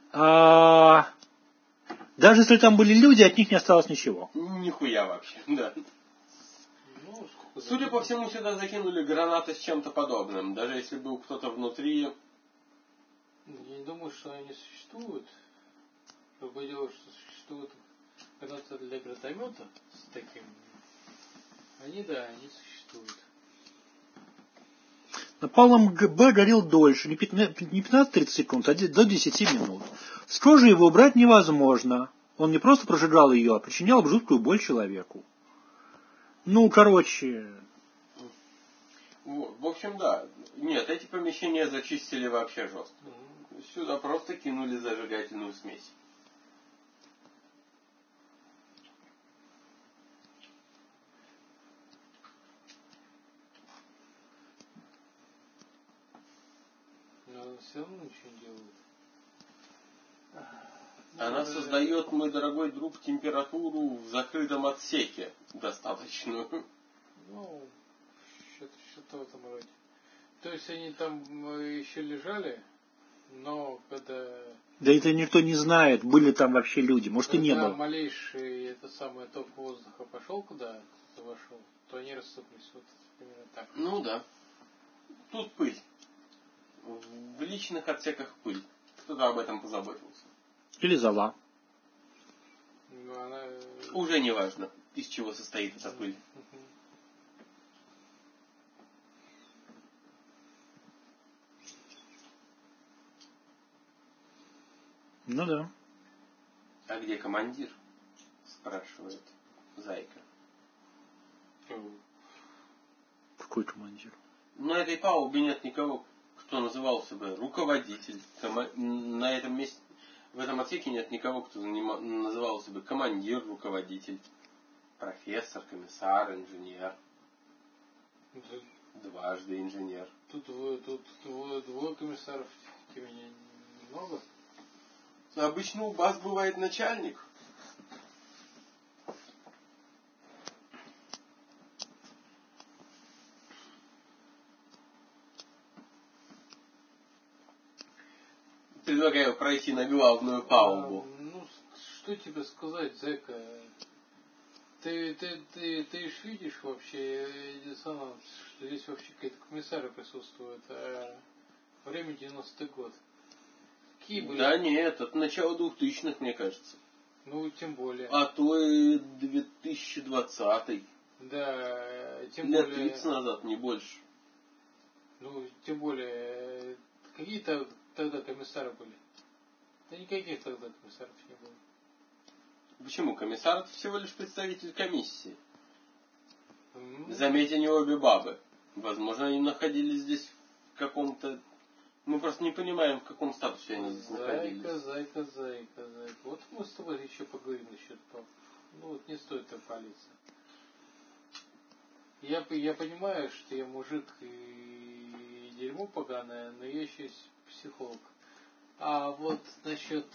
даже если там были люди, от них не осталось ничего. Нихуя вообще, да. Ну, Судя по всему, сюда закинули гранаты с чем-то подобным. Даже если был кто-то внутри. Я не думаю, что они существуют. Другое дело, что существуют гранаты для гранатомета с таким. Они, да, они существуют. Напалм Б горел дольше, не 15-30 секунд, а до 10 минут. С кожи его убрать невозможно. Он не просто прожигал ее, а причинял жуткую боль человеку. Ну, короче... В общем, да. Нет, эти помещения зачистили вообще жестко. Сюда просто кинули зажигательную смесь. Но все равно ничего не делают. Она создает, мой дорогой друг, температуру в закрытом отсеке достаточную. Ну, что-то в этом роде. То есть они там еще лежали, но когда... Да это никто не знает, были там вообще люди, может и не было. Когда малейший это самый ток воздуха пошел куда вошел, то они рассыпались вот примерно так. Ну да. Тут пыль. В личных отсеках пыль. Кто-то об этом позаботился. Или зола. Ну, она... Уже не важно, из чего состоит эта пыль. Ну да. А где командир? Спрашивает Зайка. Какой командир? На этой палубе нет никого, кто назывался бы руководитель. На этом месте, в этом отсеке нет никого, кто назывался бы командир, руководитель, профессор, комиссар, инженер. Дважды инженер. Тут двое комиссаров, тебе немного? Обычно у баз бывает начальник. Предлагаю пройти на главную палубу. Ну, что тебе сказать, Зайка? Ты ж видишь вообще, что здесь вообще какие-то комиссары присутствуют, а время 90-й год. Какие были? Да нет, это начало 2000-х, мне кажется. Ну, тем более. А то и 2020-й. Да, тем лет более... 30 назад, не больше. Ну, тем более, какие-то тогда комиссары были? Да никаких тогда комиссаров не было. Почему? Комиссар это всего лишь представитель комиссии. Заметь, они обе бабы. Возможно, они находились здесь в каком-то... Мы просто не понимаем, в каком статусе они здесь находились. Зайка. Вот мы с тобой еще поговорим насчет пап. Ну вот не стоит так палиться. Я понимаю, что я мужик и дерьмо поганое, но я еще есть психолог. А вот насчет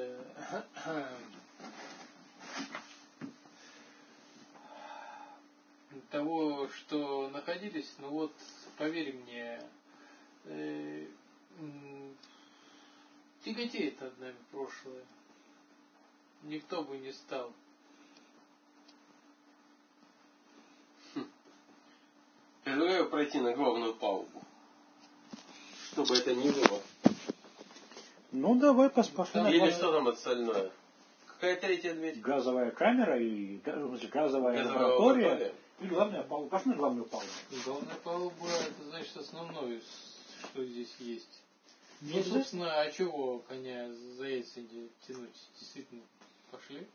того, что находились, ну вот, поверь мне, тяготеет над нами прошлое. Никто бы не стал. Предлагаю пройти на главную палубу. Чтобы это не было. Ну, давай пошли. Или что там остальное? Какая третья дверь? Газовая камера и газовая лаборатория. И главная палуба. Пошли на главную палубу. Главная палуба, это значит основное, что здесь есть. Ну, собственно, а чего коня за яйца тянуть? Действительно, пошли.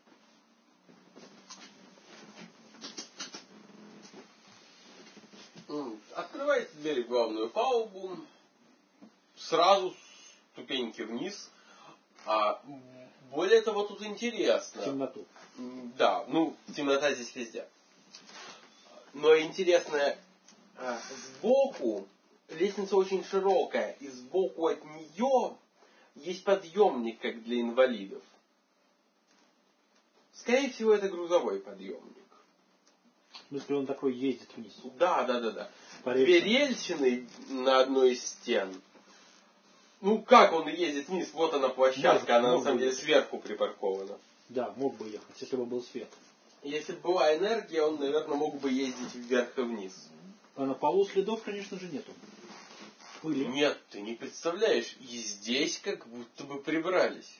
Открывается дверь в главную палубу. Сразу ступеньки вниз. А более того, тут интересно. Темноту. Да, ну, темнота здесь везде. Но интересно, сбоку лестница очень широкая, и сбоку от нее есть подъемник, как для инвалидов. Скорее всего, это грузовой подъемник. смысле, он такой ездит вниз? Да. По Две рельсам. рельсины на одной из стен. Ну, как он ездит вниз? Вот она площадка, она на самом деле сверху припаркована. Да, мог бы ехать, если бы был свет. Если бы была энергия, он, наверное, мог бы ездить вверх и вниз. А на полу следов, конечно же, нету. Пыли. Нет, ты не представляешь, и здесь как будто бы прибрались.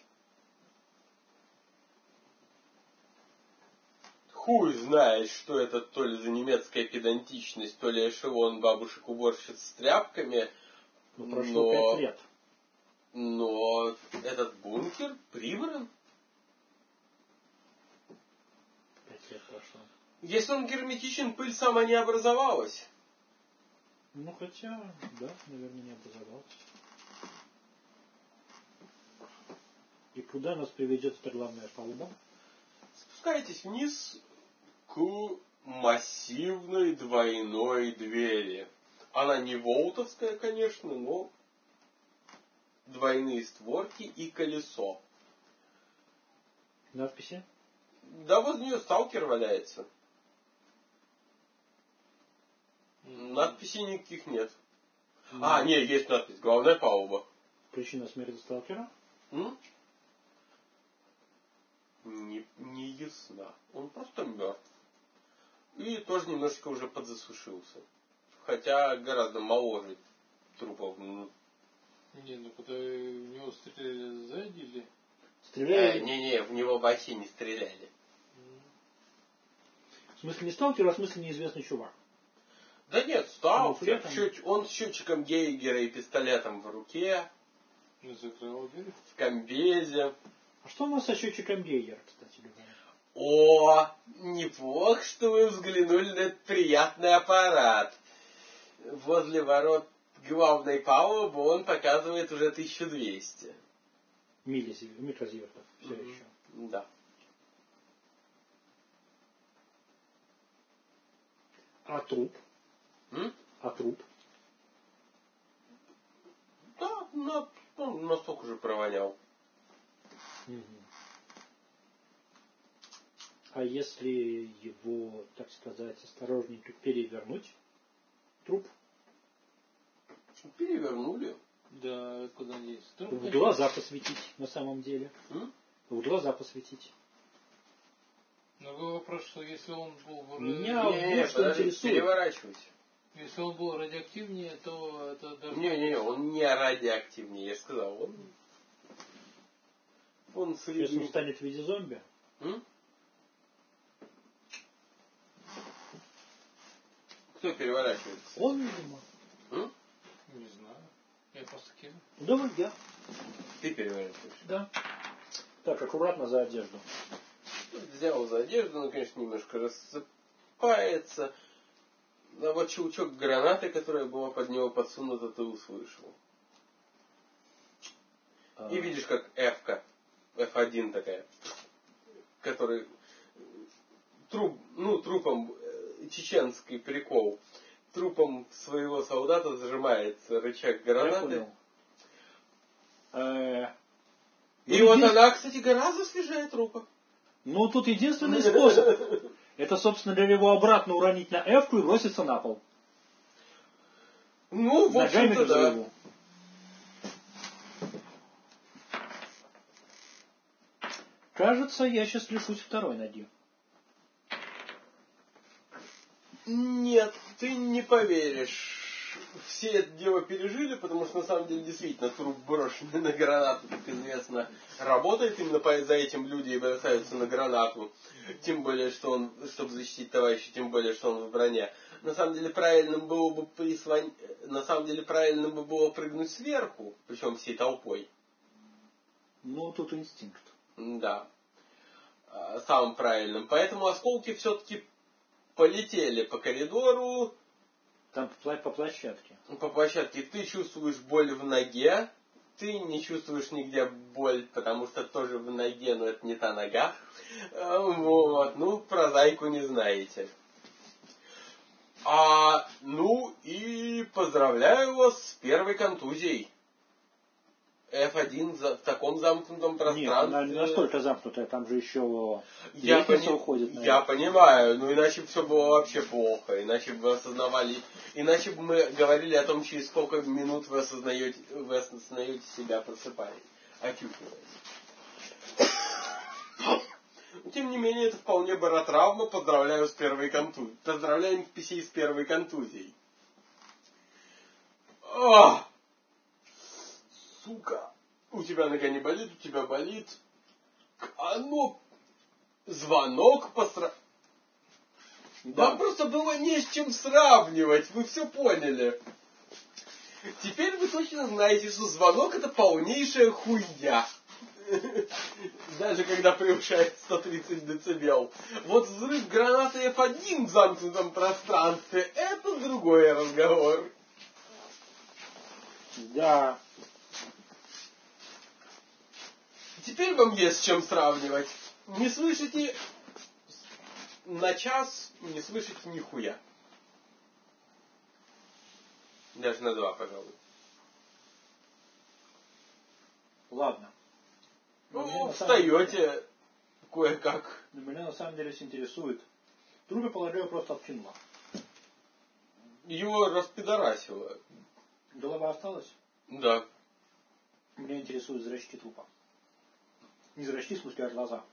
Хуй знает, что это то ли за немецкая педантичность, то ли эшелон бабушек-уборщиц с тряпками. Ну, прошло 5 лет. Но этот бункер прибран. 5 лет прошло. Если он герметичен, пыль сама не образовалась. Ну, хотя, да, наверное, не образовалась. И куда нас приведет эта главная палуба? Спускайтесь вниз к массивной двойной двери. Она не волтовская, конечно, но двойные створки и колесо. Надписи? Да, возле нее сталкер валяется. Надписей никаких нет. Не, есть надпись. Главная палуба. Причина смерти сталкера? Не ясна. Он просто мертв. И тоже немножечко уже подзасушился. Хотя гораздо моложе трупов. Не, ну когда в него стреляли сзади или... Стреляли? Не, в него вообще не стреляли. В смысле не сталкер, а в смысле неизвестный чувак. Да нет, сталкер. Он с счетчиком Гейгера и пистолетом в руке. Закрыл дверь. В комбезе. А что у нас со счетчиком Гейгера, кстати говоря? О, неплохо, что вы взглянули на этот приятный аппарат. Возле ворот главной палубы он показывает уже 1200. Микрозивертов. Все еще. Да. А труп? А труп? Да, настолько же провонял. А если его, так сказать, осторожненько перевернуть, труп? Перевернули. Да, куда здесь? В глаза посветить, на самом деле. В глаза посветить. Но был вопрос, что если он был... Меня вот что интересует. Переворачивать. Если он был радиоактивнее, то это даже... Не, он не радиоактивнее, я сказал. Он средний... Если он станет в виде зомби? Кто переворачивается? Он, видимо. Не знаю. Я просто кину. Давай я. Ты переворачиваешь? Да. Так, аккуратно за одежду. Взял за одежду, он, конечно, немножко рассыпается. А вот щелчок гранаты, которая была под него подсунута, ты услышал. И видишь, как F-ка, F1 такая, который трупом, чеченский прикол, трупом своего солдата зажимается рычаг гранаты. И вот она, кстати, гораздо свежее трупа. Ну, тут единственный способ. Это, собственно говоря, его обратно уронить на F-ку и броситься на пол. Ну, в общем-то, да. Кажется, я сейчас лишусь второй ноги. Нет, ты не поверишь. Все это дело пережили, потому что на самом деле действительно труп, брошенный на гранату, как известно, работает. Именно за этим люди и бросаются на гранату. Тем более, что он, чтобы защитить товарища, тем более, что он в броне. На самом деле правильным было бы прыгнуть сверху, причем всей толпой. Ну, тут инстинкт. Да. Самым правильным. Поэтому осколки все-таки полетели по коридору. Там по площадке. По площадке ты чувствуешь боль в ноге. Ты не чувствуешь нигде боль, потому что тоже в ноге, но это не та нога. Вот. Ну, про зайку не знаете. Ну и поздравляю вас с первой контузией. F1 в таком замкнутом пространстве... Нет, она не настолько замкнутая, там же еще я уходит. Я понимаю, но иначе бы все было вообще плохо, иначе бы вы осознавали, иначе бы мы говорили о том, через сколько минут вы осознаете себя просыпаясь, очухиваясь. Тем не менее, это вполне баротравма. Поздравляю с первой контузией. Поздравляем NPC с первой контузией. Ах! Сука! У тебя нога не болит, у тебя болит. Звонок Да. Вам просто было не с чем сравнивать. Вы все поняли. Теперь вы точно знаете, что звонок это полнейшая хуйня. Даже когда превышает 130 децибел. Вот взрыв гранаты F1 в замкнутом пространстве это другой разговор. Да. Теперь вам есть с чем сравнивать. Не слышите на час, не слышите нихуя. Даже на 2, пожалуй. Ладно. Встаете кое-как. Но меня на самом деле интересует. Трупы, полагаю, просто откинула. Его распидорасило. Голова осталась? Да. Меня интересуют зрачки трупа. Не зрачки, в смысле, а глаза.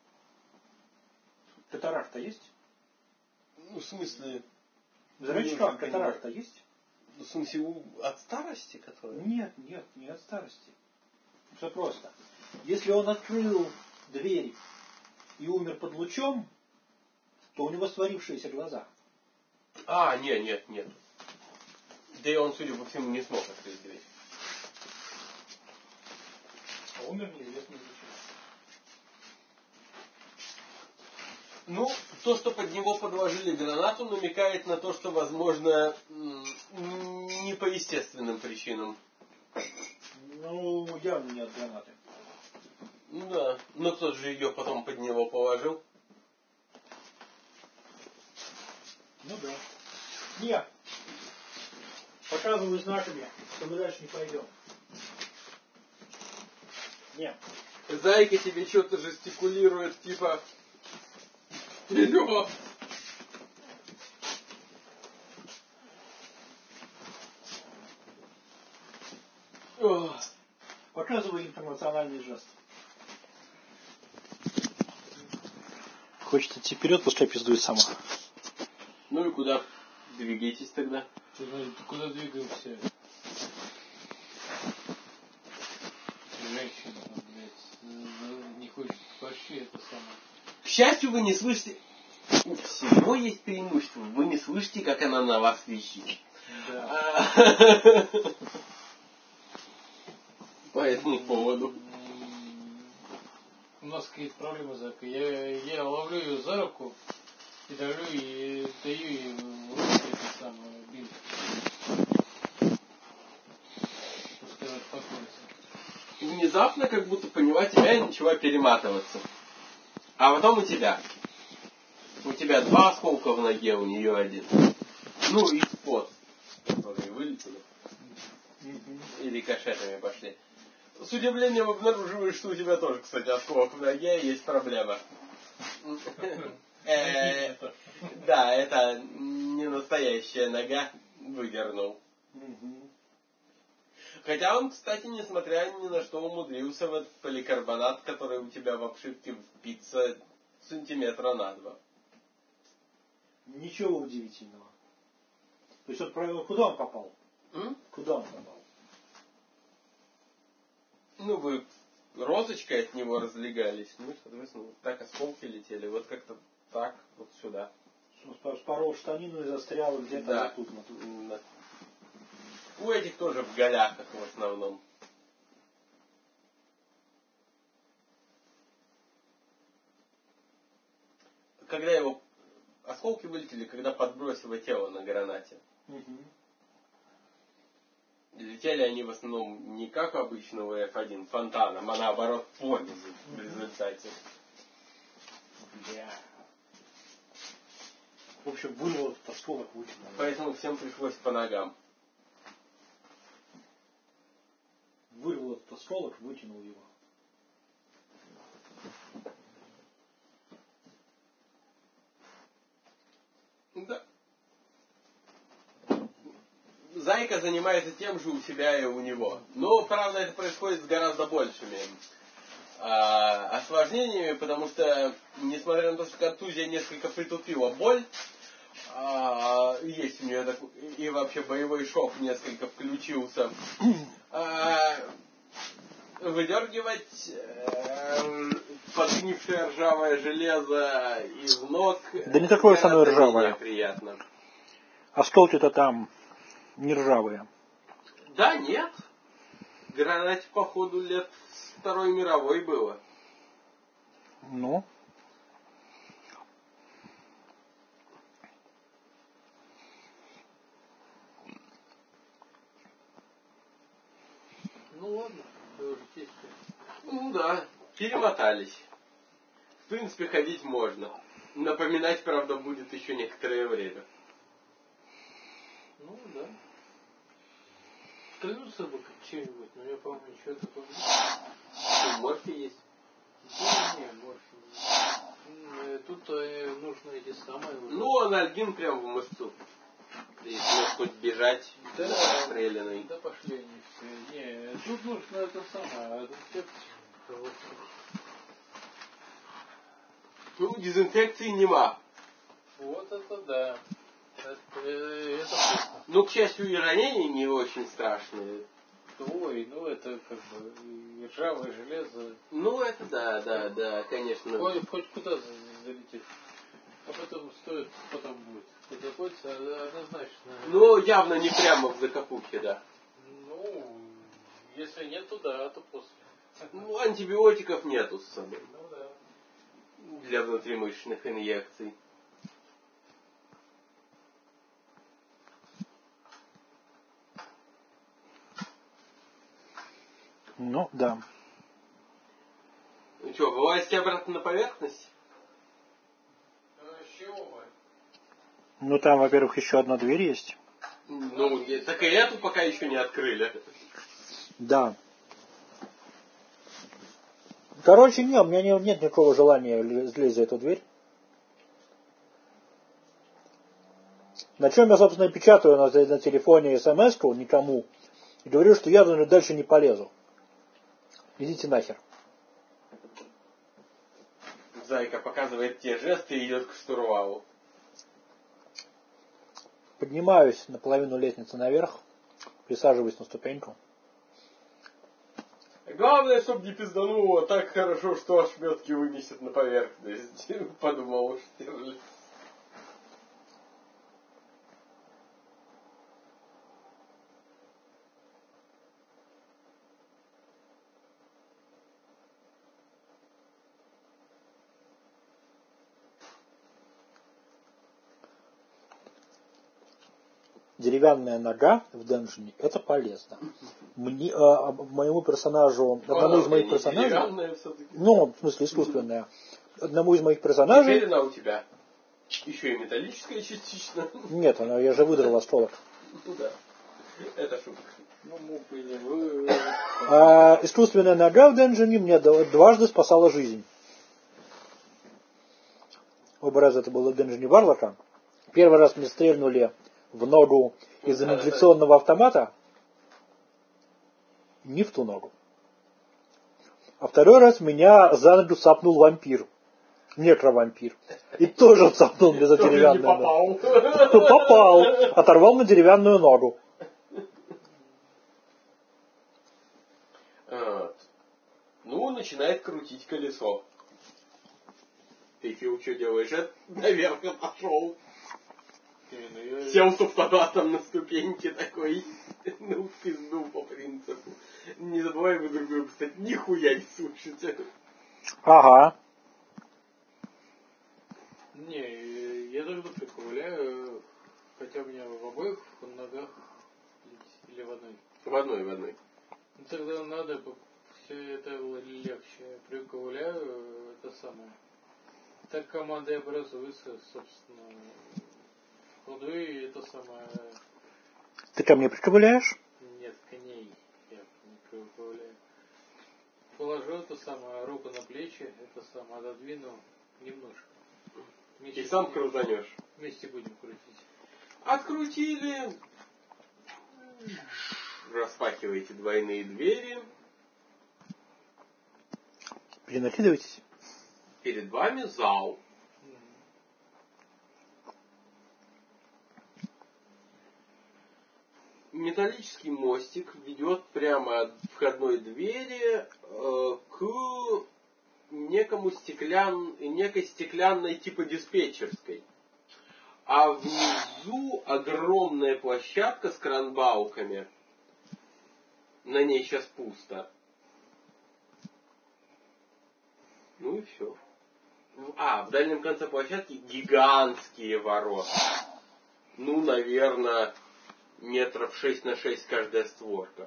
Катаракта есть? Ну, в смысле... В зрачках катаракта есть? В смысле, от старости, которая? Нет, не от старости. Все просто. Если он открыл дверь и умер под лучом, то у него створившиеся глаза. Нет. Да и он, судя по всему, не смог открыть дверь. А умер неизвестно зачем. Ну, то, что под него подложили гранату, намекает на то, что, возможно, не по естественным причинам. Ну, явно не от гранаты. Ну да, но кто же ее потом под него положил? Ну да. Нет. Показываю знаками, что мы дальше не пойдем. Нет. Зайка тебе что-то жестикулирует, типа... Вперед! Показываю интернациональный жест. Хочет идти вперед, пускай пиздует сама. Ну и куда? Двигайтесь тогда. Ты куда двигаемся? Женщина, блядь, не хочет вообще это самое. К счастью, вы не слышите... У всего есть преимущество. Вы не слышите, как она на вас висит. Да. По этому поводу. У нас какие-то проблемы с Закой. Я ловлю ее за руку и даю ей в руки это самое бинт. Пускай успокоится. Внезапно, как будто поняла тебя и начала перематываться. А потом у тебя. У тебя 2 осколка в ноге, у нее 1. Ну и спот, которые вылетели. Или кошетами пошли. С удивлением обнаруживаешь, что у тебя тоже, кстати, осколок в ноге, есть проблема. Да, это не настоящая нога, выдернул. Хотя он, кстати, несмотря ни на что, умудрился в этот поликарбонат, который у тебя в обшивке, впиться сантиметра на 2. Ничего удивительного. То есть вот правило, куда он попал? Куда он попал? Ну, вы розочкой от него разлегались. Ну, соответственно, вот так осколки летели. Вот как-то так, вот сюда. Спорол штанину и застрял где-то да. тут. Да. У этих тоже в голяхах в основном. Когда его осколки вылетели, когда подбросило тело на гранате. Летели они в основном не как обычного F1 фонтаном, а наоборот понизу в результате. В общем, вырвал этот осколок выкинул. Поэтому всем пришлось по ногам. вырвал этот осколок, вытянул его. Да. Зайка занимается тем же у себя и у него. Но, правда, это происходит с гораздо большими осложнениями, потому что, несмотря на то, что контузия несколько притупила боль, есть у нее такой, и вообще боевой шок несколько включился, выдергивать подгнившее ржавое железо из ног. Да не такое самое ржавое. Приятно. Осколки-то там не ржавые. Да, нет. Гранате, походу, лет с Второй мировой было. Ну. Ну ладно, это уже честь. Ну да, перемотались. В принципе, ходить можно. Напоминать, правда, будет еще некоторое время. Ну да. Клянуться бы как чем-нибудь, но я, по-моему, ничего такого нет. Морфи есть. Да не, морфий. Тут нужно эти самые... Ну, анальгин прям в мышцу. Если хоть бежать, да, стреляный. Да пошли они все. Не, тут нужно это самое, Ну, дезинфекции нема. Вот это да. Это точно. Ну, к счастью, и ранения не очень страшные. Ой, ну это как бы и ржавое железо. Ну, это да, конечно. Хоть куда залетит. А потом стоит, потом будет. Закоется однозначно. Ну, явно не прямо в закопухе, да. Ну, если нет, то да, то после. Ну, антибиотиков нету с собой. Ну да. Для внутримышечных инъекций. Ну, да. Ну что, вылазите обратно на поверхность? С чего мы? Ну, там, во-первых, еще одна дверь есть. Ну, так и эту пока еще не открыли. Да. Короче, нет, у меня нет никакого желания лезть за эту дверь. На чем я, собственно, печатаю на телефоне смс-ку никому и говорю, что я дальше не полезу. Идите нахер. Зайка показывает те жесты и идет к штурвалу. Поднимаюсь на половину лестницы наверх, присаживаюсь на ступеньку. Главное, чтобы не пиздануло так хорошо, что ошметки вынесет на поверхность. Подумал Штирлиц. Деревянная нога в dungeon это полезно. Моему персонажу, одному из моих персонажей, ну, в смысле, искусственная, одному из моих персонажей... Теперь она у тебя. Еще и металлическая частично. Нет, я же выдрал осколок. Ну да. Это шутка. Ну, мог бы не вы... Искусственная нога в dungeon мне дважды спасала жизнь. Оба раза это было в dungeon Варлока. Первый раз мне стрельнули в ногу из инфекционного автомата, не в ту ногу. А второй раз меня за ногу цапнул вампир. Некровампир. И тоже цапнул мне за деревянную ногу. Попал. Оторвал на деревянную ногу. Ну, начинает крутить колесо. Ты, Фил, что делаешь? Наверх отошел. Сел с автоматом на ступеньке такой. Ну, в пизду по принципу. Не забывай вы другую, кстати, нихуя не слушайте. Ага. Не, я тоже приковыляю, хотя у меня в обоих ногах или в одной. В одной. Ну, тогда надо, все это было легче. Приковыляю, это самое. Так команда и образуется, собственно. Кладу и это самое... Ты ко мне приковыляешь? Нет, коней я не приковыляю. положу эту самую руку на плечи, это самое отодвину немножко. И сам крутанешь. Вместе будем крутить. Открутили. Распахиваете двойные двери. Перенакидывайтесь. Перед вами зал. Металлический мостик ведет прямо от входной двери к некой стеклянной типа диспетчерской. А внизу огромная площадка с кранбауками. На ней сейчас пусто. Ну и все. В дальнем конце площадки гигантские ворота. Ну, наверное, метров 6 на 6 каждая створка.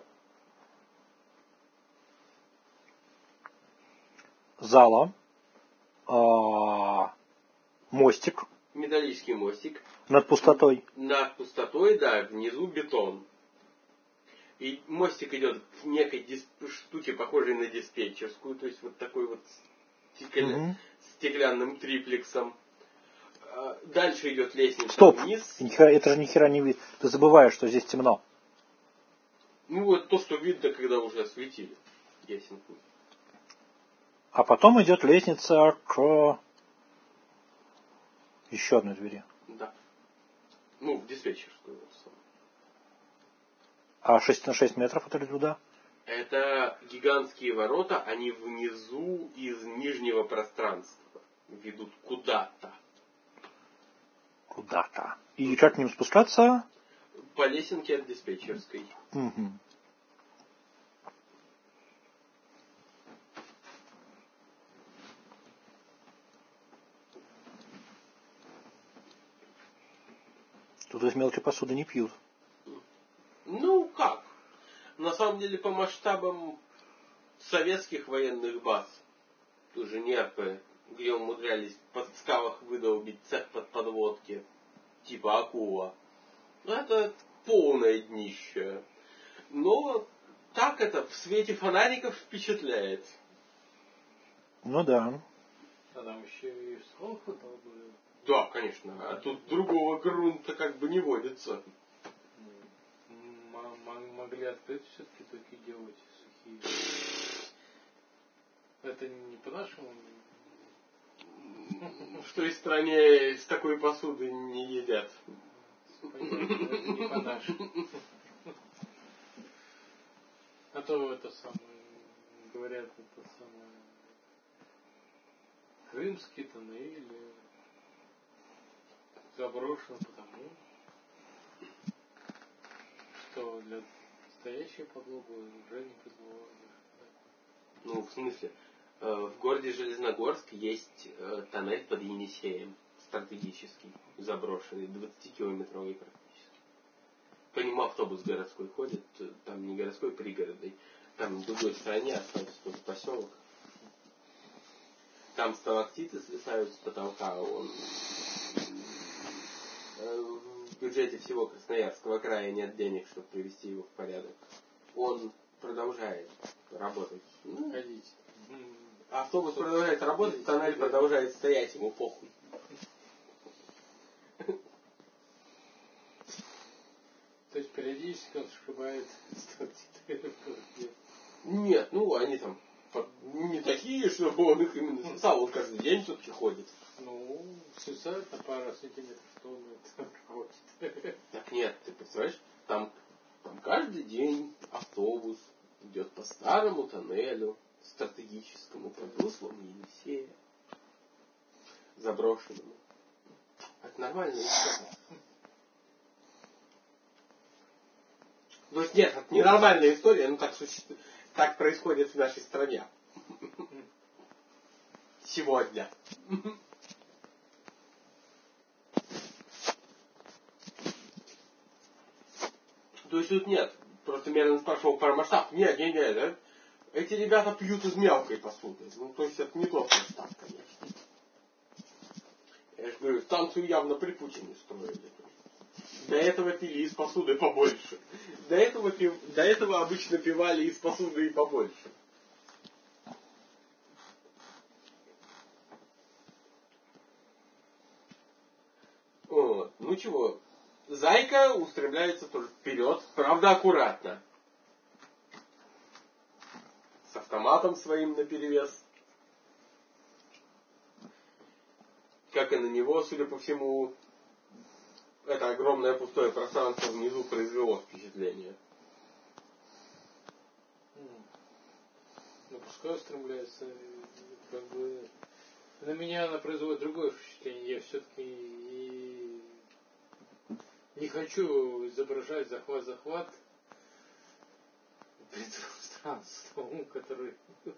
Зала. Мостик. Металлический мостик. Над пустотой. Над пустотой, да, внизу бетон. И мостик идет к некой штуке, похожей на диспетчерскую, то есть вот такой вот стеклянным триплексом. Дальше идет лестница вниз. Это же ни хера не видно. Ты забываешь, что здесь темно. Ну вот то, что видно, когда уже осветили. Ясен путь. А потом идет лестница к еще одной двери. Да. Ну, в диспетчерскую. А 6 на 6 метров это ли туда? Это гигантские ворота, они внизу из нижнего пространства. Ведут куда-то. Куда-то. И как к ним спускаться? По лесенке от диспетчерской. Угу. Тут из мелкой посуды не пьют. Ну, как? На самом деле, по масштабам советских военных баз, тоже Нерпы, где умудрялись в скалах выдолбить цех под подводки, типа акула, это полное днище. Но так это в свете фонариков впечатляет. Ну да. А там еще и сколку долбили. Да, конечно. А тут другого грунта как бы не водится. Могли открыть все-таки такие делать сухие. Это не по-нашему? В той стране с такой посуды не едят. Понятно, это не по-нашему. А то это самое, говорят, это самое, крымские тоннели заброшены потому, что для настоящей подлога уже не предполагают. Ну, в смысле, в городе Железногорск есть тоннель под Енисеем, стратегический, заброшенный, 20-километровый практически. По нему автобус городской ходит, там не городской, пригородный. Там в другой стране остался тот поселок. Там сталактиты свисают с потолка, он в бюджете всего Красноярского края нет денег, чтобы привести его в порядок. Он продолжает работать. Ходите. Автобус продолжает работать, тоннель продолжает стоять, ему похуй. То есть периодически он сшибает сталактиты. Нет, ну они там не такие, чтобы он их именно свисал, он каждый день все-таки ходит. Ну, свисает на пару сантиметров, что он это работает. Так нет, ты представляешь, там каждый день автобус идет по старому тоннелю, стратегическому, под руслом Енисея, заброшенному. Это нормальная история. То есть нет, это не нормальная история, но так происходит в нашей стране. Сегодня. То есть тут нет. Просто Мерлин спрашивал про масштаб. Нет, да? Эти ребята пьют из мелкой посуды. Ну, то есть это не тот масштаб, конечно. Я же говорю, станцию явно при Путине строили. До этого пили из посуды побольше. До этого обычно пивали из посуды и побольше. Ну чего, Зайка устремляется тоже вперед, правда аккуратно. С автоматом своим наперевес. Как и на него, судя по всему, это огромное пустое пространство внизу произвело впечатление. Ну, пускай устремляется, как бы... На меня она производит другое впечатление. Я все-таки не хочу изображать захват пространством, который...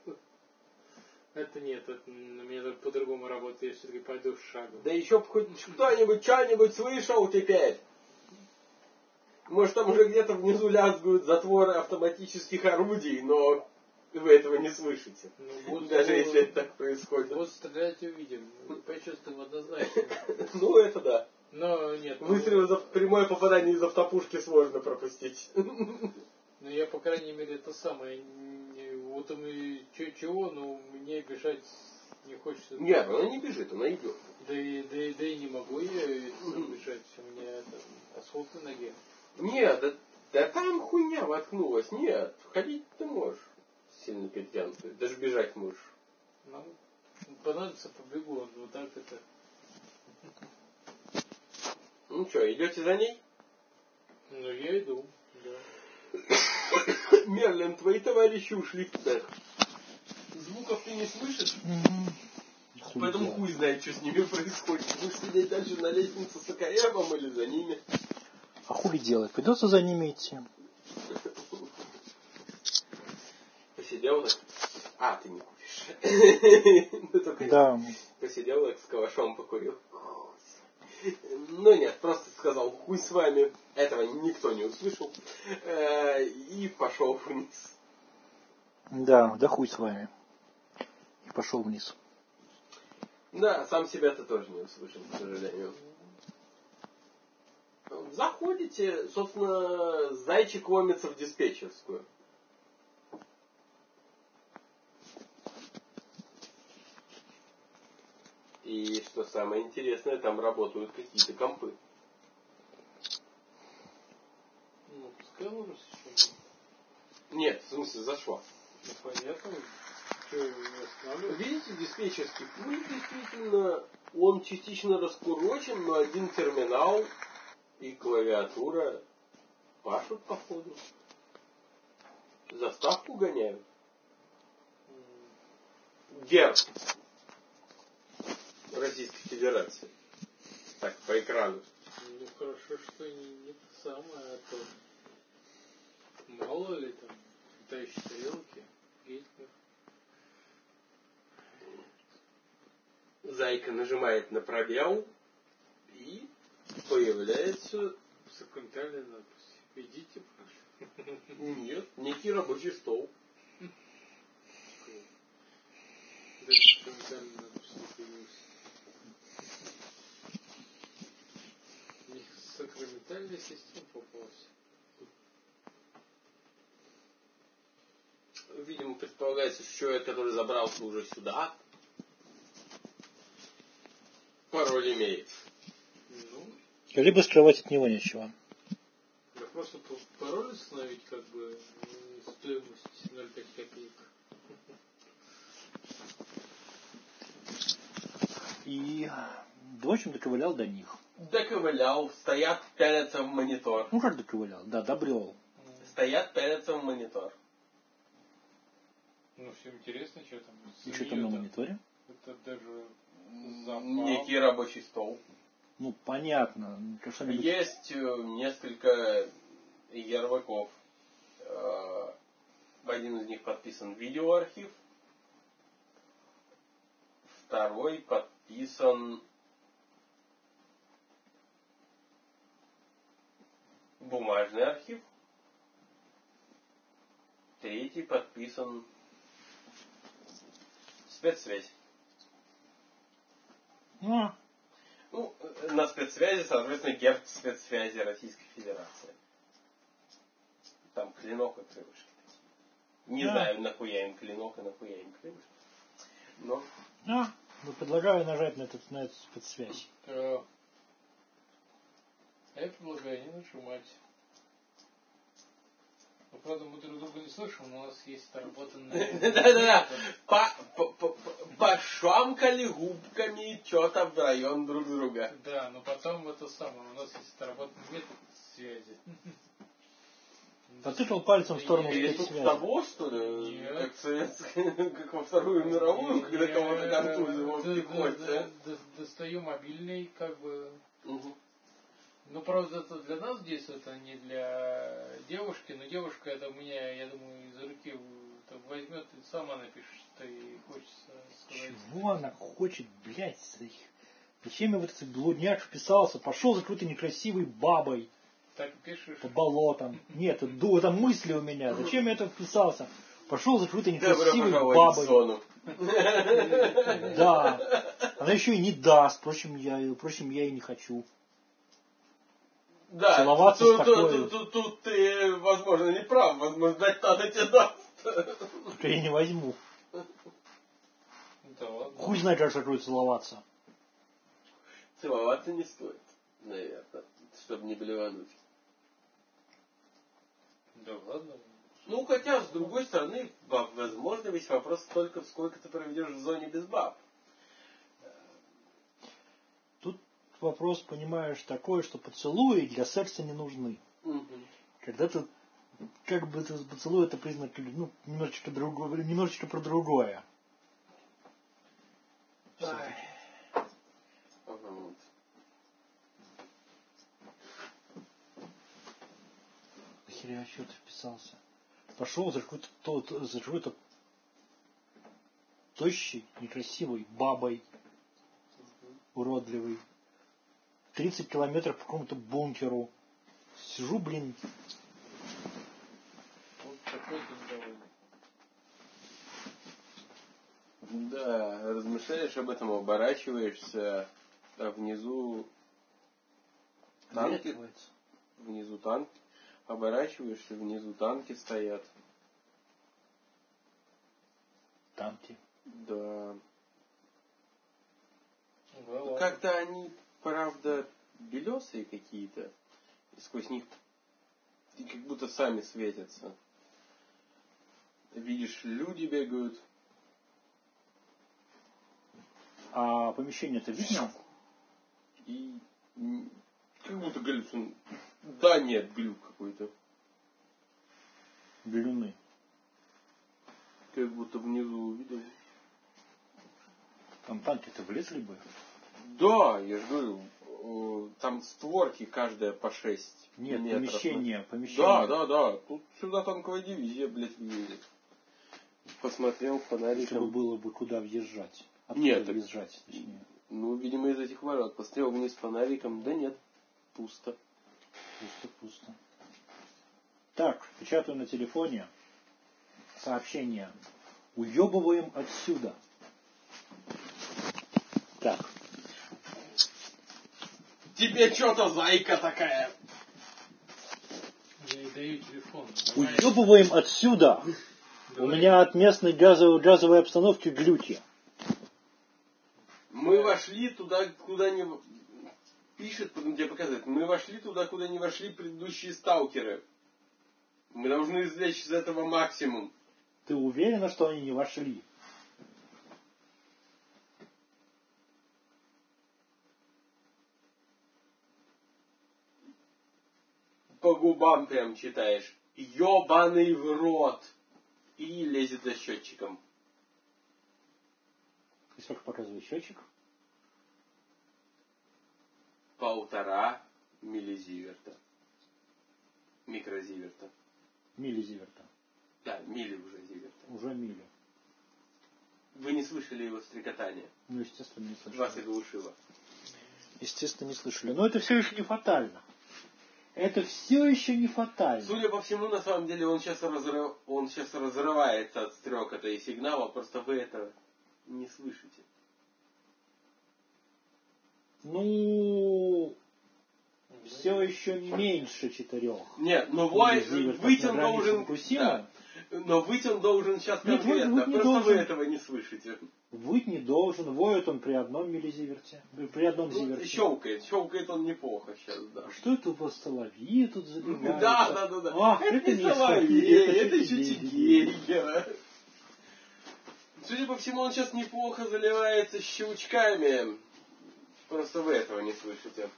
Это нет, это на меня по-другому работает, я все-таки пойду шагом. Да еще хоть кто-нибудь что-нибудь слышал теперь? Может, там уже где-то внизу лязгают затворы автоматических орудий, но вы этого не слышите. Ну, даже если это так происходит. Вот стрелять увидим. Почувствуем однозначно. Ну, это да. Но нет. Выстрел прямое попадание из автопушки сложно пропустить. Ну, я, по крайней мере, это самое... Вот чего, но мне бежать не хочется. Нет, она не бежит, она идет. Да и не могу я бежать. У меня осколок на ноге. Нет, да там хуйня воткнулась. Нет, ходить ты можешь. Сильно перетянутый. Даже бежать можешь. Ну, понадобится, побегу. Вот так это. Ну что, идете за ней? Ну, я иду, да. Мерлин, твои товарищи ушли в цех. Звуков ты не слышишь? Поэтому хуй знает, что с ними происходит. Будешь сидеть дальше на лестнице с окоябом или за ними? А хули делать? Придется за ними идти. Посидел так. А, ты не куришь. Да. Посидел так, с калашом покурил. Ну нет, просто сказал, хуй с вами. Этого никто не услышал. И пошел вниз. Да хуй с вами. И пошел вниз. Да, сам себя-то тоже не услышал, к сожалению. Заходите, собственно, зайчик ломится в диспетчерскую. И что самое интересное, там работают какие-то компы. Ну, пускай вырос еще. Нет, в смысле, зашла. Ну, понятно. Что, останавливать? Видите, диспетчерский пульт действительно, он частично раскурочен, но один терминал и клавиатура пашут походу. Заставку гоняют. Герб Российской Федерации. Так, по экрану. Ну, хорошо, что не то самое, а то мало ли там летающие тарелки, Гитлер. Зайка нажимает на пробел и появляется Высокоментальная надпись. Идите, прошу. нет, некий рабочий стол. Даже высокоментальная надпись не появилась. Сакраментальная система попалась. Видимо, предполагается, что человек, который забрался уже сюда, пароль имеет. Ну, Либо скрывать от него нечего. да просто пароль установить, как бы, стоимость 0,5 копеек. И, в общем, доковылял до них. Доковылял, стоят, пялятся в монитор. Ну, как доковылял? Да, добрел. Стоят, пялятся в монитор. Ну, всем интересно, что там. И что там на мониторе? Это даже запал. Некий рабочий стол. Ну, понятно. Есть несколько ярлыков. Один из них подписан видеоархив. Второй подписан бумажный архив. Третий подписан спецсвязь. Ну, на спецсвязи, соответственно, герб спецсвязи Российской Федерации. Там клинок и крылышки. Не знаю, нахуя им клинок и нахуя им крылышки. Но... предлагаю нажать на эту спецсвязь. предлагай, не нажимать. Ну, правда, мы друг друга не слышим, но у нас есть отработанные... Да-да-да. Пошамкали губками что-то в район друг друга. Да, но потом это самое, у нас есть отработанный метод связи. Потыкал пальцем в сторону Или тут спецсвязи. того, что ли? Нет. Как во Вторую мировую, когда кого-то контузило в пехоте. Достаю мобильный, как бы... Угу. Ну, правда, это для нас здесь, это не для девушки, но девушка это у меня, я думаю, из руки возьмет и сама напишет, что ей хочется сказать. Чего она хочет, блядь? Зачем я в этот блудняк вписался? Пошел за какой-то некрасивой бабой. Так пишешь? По болотам. Нет, это мысли у меня. Зачем я это вписался? Пошел за какой-то некрасивой бабой. Да. Она еще и не даст. Впрочем, я и не хочу. Да, целоваться с такой... Тут ты, возможно, не прав. Возможно, дать надо тебе даст. Только я не возьму. Да ладно. Хуй знает, как такое целоваться. Целоваться не стоит, наверное, чтобы не блевануть. Да ладно. Ну, хотя, с другой стороны, возможно, весь вопрос только, сколько ты проведешь в зоне без баб. Тут вопрос, понимаешь, такой, что поцелуи для секса не нужны. Угу. Когда ты, как бы это поцелуй, это признак, ну, немножечко про другое. Вот. Нахера я что-то вписался? Пошел за какой-то тощей, некрасивой бабой, уродливой. 30 километров по какому-то бункеру. Сижу, блин. Вот такой ты недовольный. Да, размышляешь об этом, оборачиваешься, а внизу танки. Внизу танки. Оборачиваешься, внизу танки стоят. Танки? Да. Да, как-то они, правда, белесые какие-то. И сквозь них и как будто сами светятся. Видишь, люди бегают. А помещение-то видно? И как будто галлюцин. Да нет, глюк какой-то. Блюны. Как будто внизу увидел. Там танки-то влезли бы? Да, я же говорю, там створки каждая по 6 Нет, метров. помещение. Да. Тут сюда танковая дивизия, блядь, въедет. Посмотрел фонариком. Если бы было бы куда въезжать. Откуда нет, въезжать, точнее. Ну, видимо, из этих ворот. Посмотрел вниз фонариком. Да нет, пусто. Пусто. Так, печатаю на телефоне сообщение. Уебываем отсюда. Так. Тебе что-то зайка такая. Я ей даю телефон. Уебываем отсюда. У меня от местной газовой обстановки глюки. Мы вошли туда, куда не... Пишет, потом тебе показывает. Мы вошли туда, куда не вошли предыдущие сталкеры. Мы должны извлечь из этого максимум. Ты уверена, что они не вошли? По губам прям читаешь. Ёбаный в рот. И лезет за счетчиком. И сколько показывает счетчик? 1,5 миллизиверта. Микрозиверта. Миллизиверта. Да, мили уже зиверта. Уже мили. Вы не слышали его стрекотания? Ну, естественно, не слышали. Вас оглушило. Естественно, не слышали. Но это все еще не фатально. Это все еще не фатально. Судя по всему, на самом деле, он сейчас разрывается от стрекота и сигнала, просто вы это не слышите. Ну, все еще меньше 4. Нет, ну вытянул должен... Да. Но выть он должен сейчас конкретно, просто вы этого не слышите. Выть не должен, воет он при одном миллизиверте. При одном зиверте. Щелкает он неплохо сейчас, да. Что это у вас соловьи тут забиваются? Да. Ах, это не соловей, это еще Гейгера. Судя по всему, он сейчас неплохо заливается щелчками. Просто вы этого не слышите.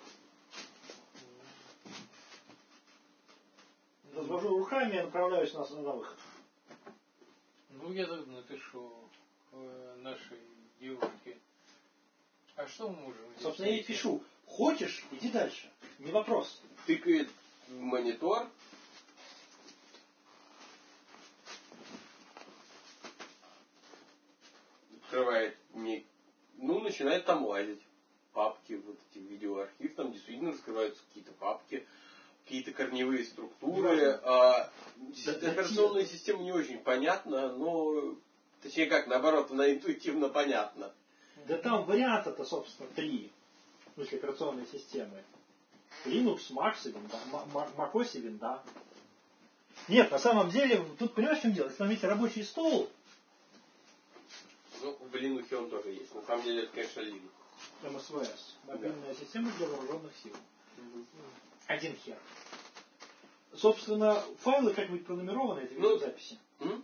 Развожу руками и направляюсь на выход. Ну, я тогда напишу нашей девушке. А что мы можем делать? Собственно, я и пишу. Хочешь, иди дальше. Не вопрос. Тыкает в монитор. Открывает начинает там лазить. Папки, вот эти видеоархив, там действительно раскрываются какие-то папки, какие-то корневые структуры. Операционная система не очень понятна, но точнее как, наоборот, она интуитивно понятна. Да там варианта-то, собственно, 3. В смысле операционной системы. Linux, Mac и macOS и Windows. Нет, на самом деле, тут понимаешь, в чем дело? Если имеете рабочий стол. Ну, в Linux он тоже есть. На самом деле это, конечно, Linux. МСВС. Мобильная система для вооруженных сил. Один хер. Собственно, файлы как-нибудь пронумерованы, это видеозаписи?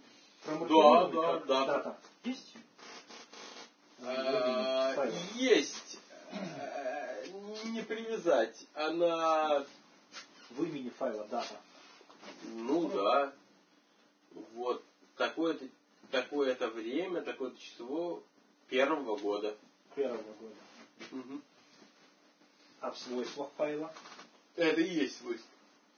Да. Дата есть? Есть. Не привязать. Она... В имени файла дата. Ну да. Вот. Такое-то время, такое-то число первого года. Угу. А в свойствах файла? Это и есть свойство.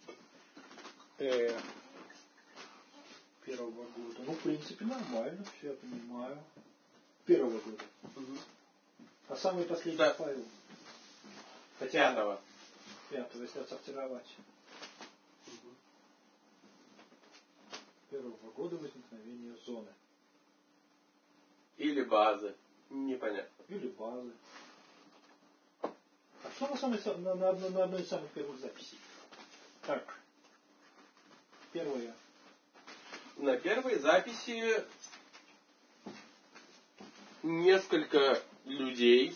Первого года. Ну, в принципе, нормально, все я понимаю. Первого года. Угу. А самый последний файл? Пятого, если отсортировать. Угу. Первого года возникновения зоны. Или базы. Непонятно. Или базы. А что на одной из самых первых записей? Так. Первое. На первой записи несколько людей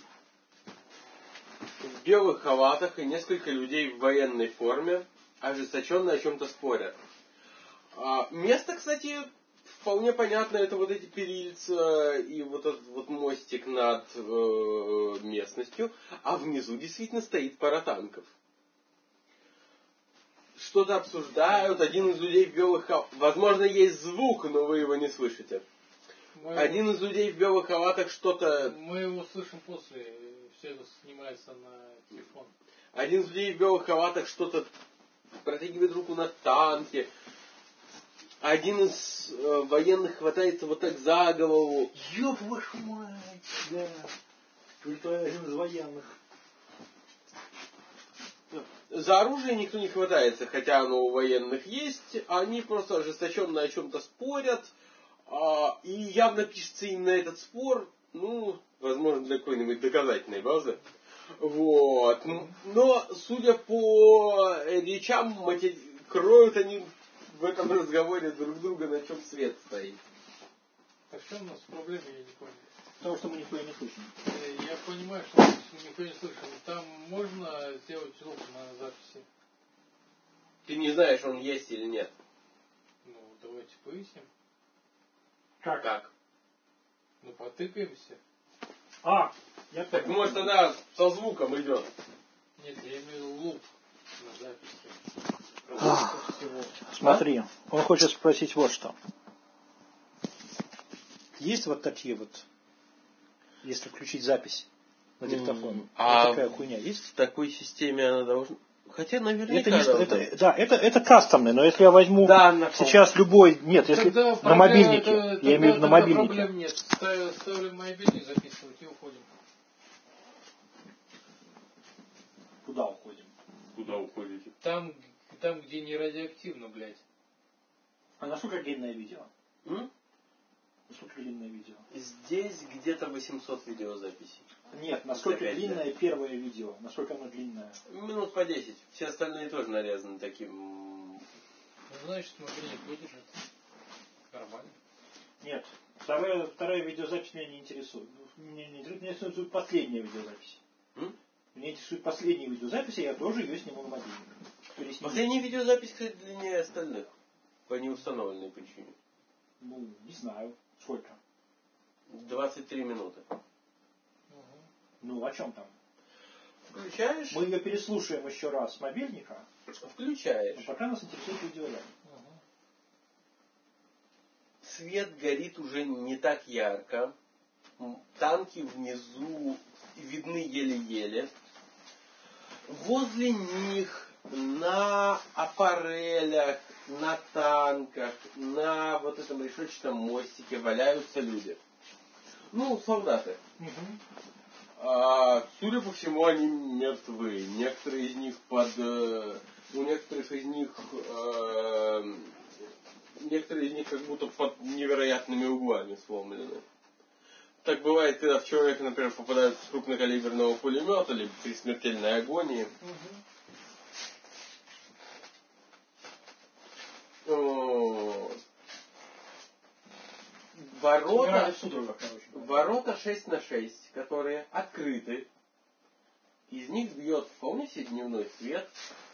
в белых халатах и несколько людей в военной форме ожесточенно о чем-то спорят. Место, кстати, вполне понятно, это вот эти перильца и вот этот вот мостик над местностью, а внизу действительно стоит пара танков. Что-то обсуждают, один из людей в белых халатах, возможно, есть звук, но вы его не слышите. Один из людей в белых халатах что-то... Мы его слышим после, все это снимается на телефон. Один из людей в белых халатах что-то протягивает руку на танке. Один из военных хватается вот так за голову. Ёб вашу мать! Да. Только один из военных. За оружие никто не хватается, хотя оно у военных есть. Они просто ожесточенно о чем-то спорят. И явно пишется именно этот спор, возможно, для какой-нибудь доказательной базы. Вот. Но, судя по речам, кроют они в этом разговоре друг друга, на чем свет стоит. А в чем у нас проблема, я не понял. Потому что мы никто не слышим. Я понимаю, что мы никто не слышим. Там можно сделать звук на записи? Ты не знаешь, он есть или нет. Ну, давайте поясним. Как? Ну, потыкаемся. Так может она со звуком идет. Нет, я имею в виду луп на записи. Смотри, он хочет спросить вот что. Есть вот такие вот, если включить запись на диктофон, вот такая хуйня есть? В такой системе она должна... Хотя, наверняка... Это кастомный, но если я возьму сейчас любой... Нет, если на мобильнике, я имею в виду на мобильнике. Проблем нет. Ставим мобильник, записывать и уходим. Куда уходим? Куда уходите? Там, где не радиоактивно, блядь. А насколько длинное видео? Насколько длинное видео? Здесь где-то 800 видеозаписей. Нет, насколько длинное первое видео? Насколько оно длинное? Минут по 10. Все остальные тоже нарезаны таким... Ну, значит, мобильник выдержит. Нормально. Нет. Вторая видеозапись меня не интересует. Меня интересует последняя видеозапись. Меня интересует последняя видеозапись, и я тоже ее сниму на мобильник. Последняя видеозапись, кстати, длиннее остальных. По неустановленной причине. Ну, не знаю. Сколько? 23 минуты. Ну, о чем там? Включаешь? Мы ее переслушаем еще раз с мобильника. Включаешь. Но пока нас интересует видеозапись. Свет горит уже не так ярко. Танки внизу видны еле-еле. Возле них на аппарелях, на танках, на вот этом решетчатом мостике валяются люди. Ну, солдаты. Судя по всему, они мертвы. Некоторые из них некоторые из них как будто под невероятными углами сломлены. Так бывает, когда в человека, например, попадают с крупнокалиберного пулемета, либо при смертельной агонии. Ворота 6/6, которые открыты. Из них бьет вполне себе дневной свет.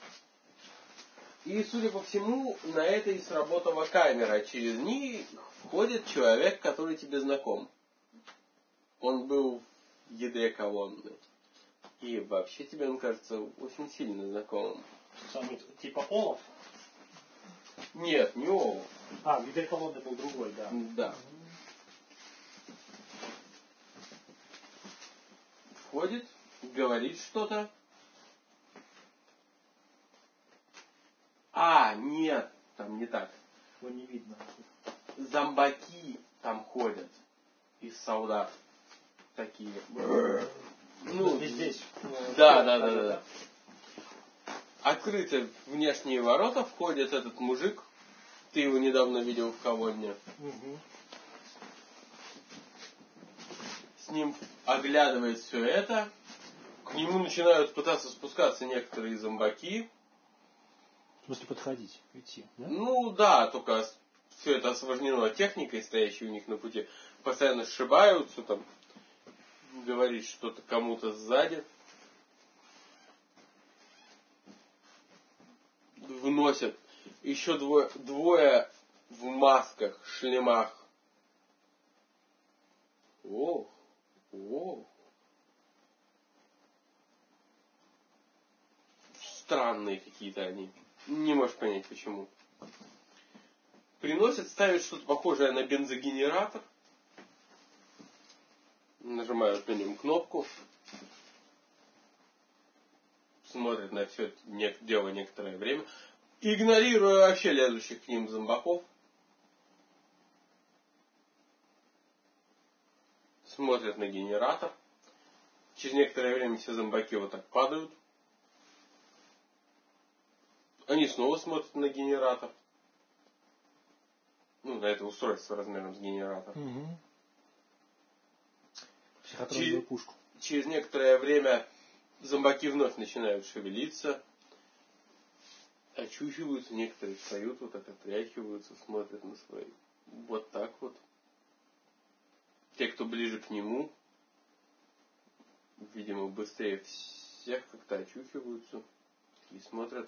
И, судя по всему, на это и сработала камера. Через них входит человек, который тебе знаком. Он был в ядре колонны. И вообще тебе он кажется очень сильно знакомым. Самый типа Олаф? Нет, не Олаф. В ядре колонны был другой, да. Да. Входит, говорит что-то. Нет, там не так. Его не видно. Зомбаки там ходят из солдат. Такие. Ну, здесь. Да. Открыты внешние ворота, входит этот мужик. Ты его недавно видел в колонне. С ним оглядывает все это. К нему начинают пытаться спускаться некоторые зомбаки. В смысле подходить, идти, да? Ну да, только все это осложнено техникой, стоящей у них на пути. Постоянно сшибаются, там, говорит что-то кому-то сзади. Вносят. Еще двое в масках, шлемах. О. Странные какие-то они. Не можешь понять почему. Приносят, ставят что-то похожее на бензогенератор. Нажимают на нем кнопку. Смотрят на все это дело некоторое время. Игнорируя вообще лезущих к ним зомбаков. Смотрят на генератор. Через некоторое время все зомбаки вот так падают. Они снова смотрят на генератор. Ну, на это устройство размером с генератор. Психотронную пушку. Через некоторое время зомбаки вновь начинают шевелиться. Очухиваются, некоторые встают, вот так отряхиваются, смотрят на свои. Вот так вот. Те, кто ближе к нему, видимо, быстрее всех как-то очухиваются и смотрят.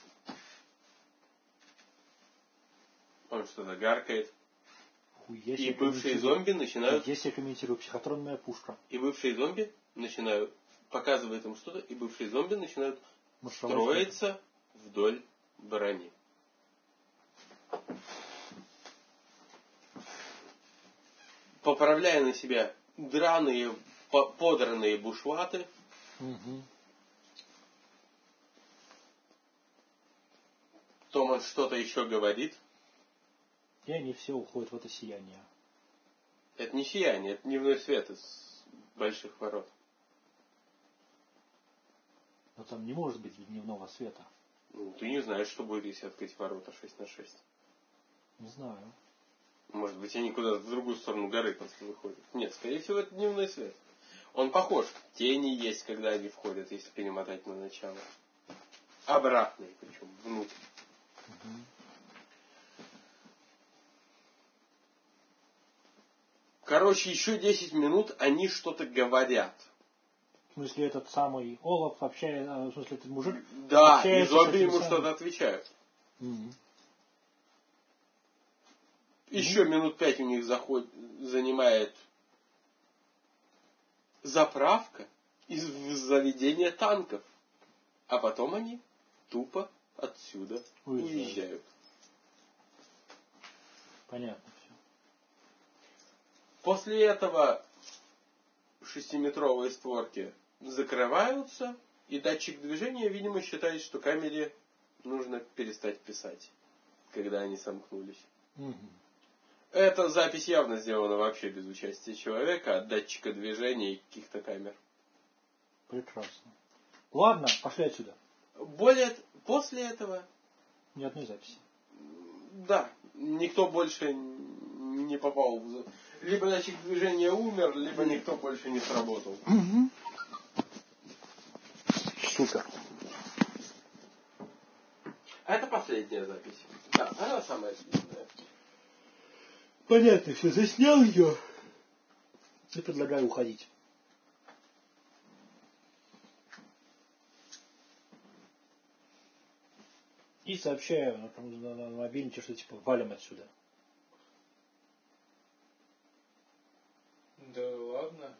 Он что-то гаркает. И бывшие зомби начинают... Здесь я комментирую, психотронная пушка. И бывшие зомби начинают... Показывает им что-то, и бывшие зомби начинают строиться вдоль брони. Поправляя на себя драные, подранные бушлаты. Томас что-то еще говорит. И они все уходят в это сияние. Это не сияние, это дневной свет из больших ворот. Но там не может быть дневного света. Ну, ты не знаешь, что будет, если открыть ворота 6/6. Не знаю. Может быть, они куда-то в другую сторону горы просто выходят. Нет, скорее всего, это дневной свет. Он похож. Тени есть, когда они входят, если перемотать на начало. Обратные, причем, внутрь. Короче, еще 10 минут они что-то говорят. В смысле, этот самый Олаф общается, в смысле, этот мужик Да, и общается зомби с этим ему самым. что-то отвечают. Мгм. Еще минут 5 у них занимает заправка из заведения танков. А потом они тупо отсюда уезжают. Понятно все. После этого 6-метровые створки закрываются, и датчик движения, видимо, считает, что камере нужно перестать писать, когда они сомкнулись. Угу. Эта запись явно сделана вообще без участия человека, от датчика движения и каких-то камер. Прекрасно. Ладно, пошли отсюда. После этого... Ни одной записи. Да, никто больше не попал в... Либо датчик движения умер, либо никто больше не сработал. Угу. Супер. А это последняя запись. Да, она самая длинная. Понятно, все, заснял ее. И предлагаю уходить. И сообщаю на мобильнике, что типа валим отсюда. Да ладно.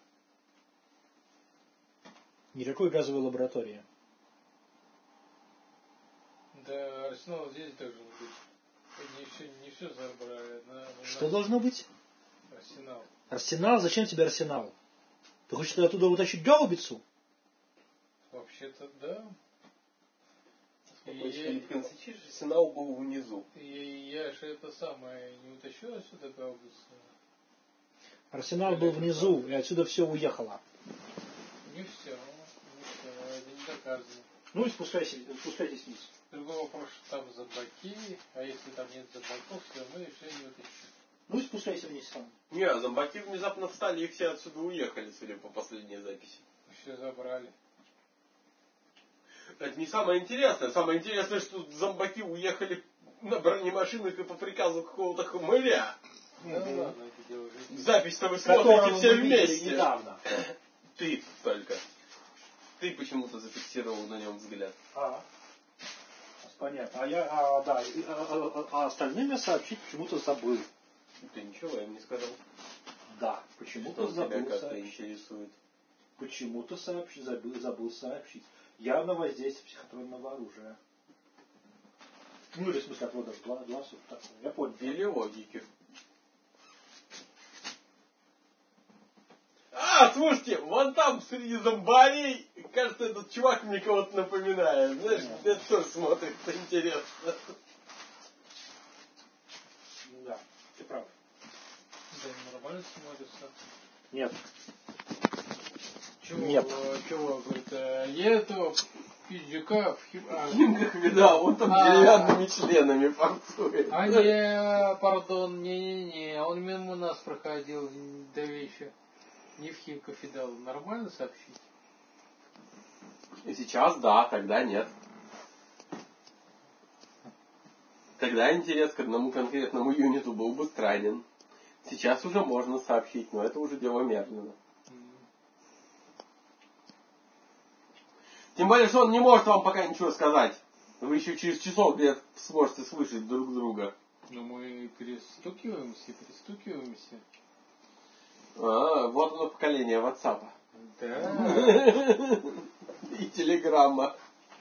Никакой газовой лаборатории. Да, арсенал здесь должен быть. Не все забрали. Что должно быть? Арсенал. Арсенал? Зачем тебе арсенал? Ты хочешь оттуда утащить гаубицу? Вообще-то да. Арсенал был внизу. И я же это самое не утащил отсюда гаубицу. Арсенал был внизу, и отсюда все уехало. Не все, это не доказано. Ну и спускайтесь вниз. Другой вопрос, что там зомбаки, а если там нет зомбаков, все, мы еще не утащим. Ну и спускайся вниз сам. Не, зомбаки внезапно встали, и все отсюда уехали, судя по последней записи. Все забрали. Это не самое интересное. Самое интересное, что зомбаки уехали на бронемашинах и по приказу какого-то хмыля. Да ладно, это дело жизни. Запись-то вы смотрите все вместе. Недавно. Ты только. Ты почему-то зафиксировал на нем взгляд. Понятно. А остальным я сообщить почему-то забыл. Ты ничего им не сказал. Да, почему-то Что тебя забыл как-то сообщить. интересует. Почему-то забыл сообщить. Явно воздействие психотронного оружия. Ну или в смысле отвода глазов. Я понял. Или логики. Слушайте, вон там среди зомбарей, кажется, этот чувак мне кого-то напоминает. Знаешь, это тоже смотрится интересно. Да, ты прав. Да, нормально смотрится. Нет. Чего? Нет. Чего? Говорит, я этого пиздюка в Химках видал, он там деревянными членами форцует. Пардон, не, он мимо нас проходил до вечера. Не в Химках видал. Нормально сообщить? Сейчас да, тогда нет. Тогда интерес к одному конкретному юниту был бы странен. Сейчас уже можно сообщить, но это уже дело Мерлина. Тем более, что он не может вам пока ничего сказать. Вы еще через часов где-то сможете слышать друг друга. Но мы перестукиваемся. Вот оно поколение WhatsApp. Да. И Телеграмма.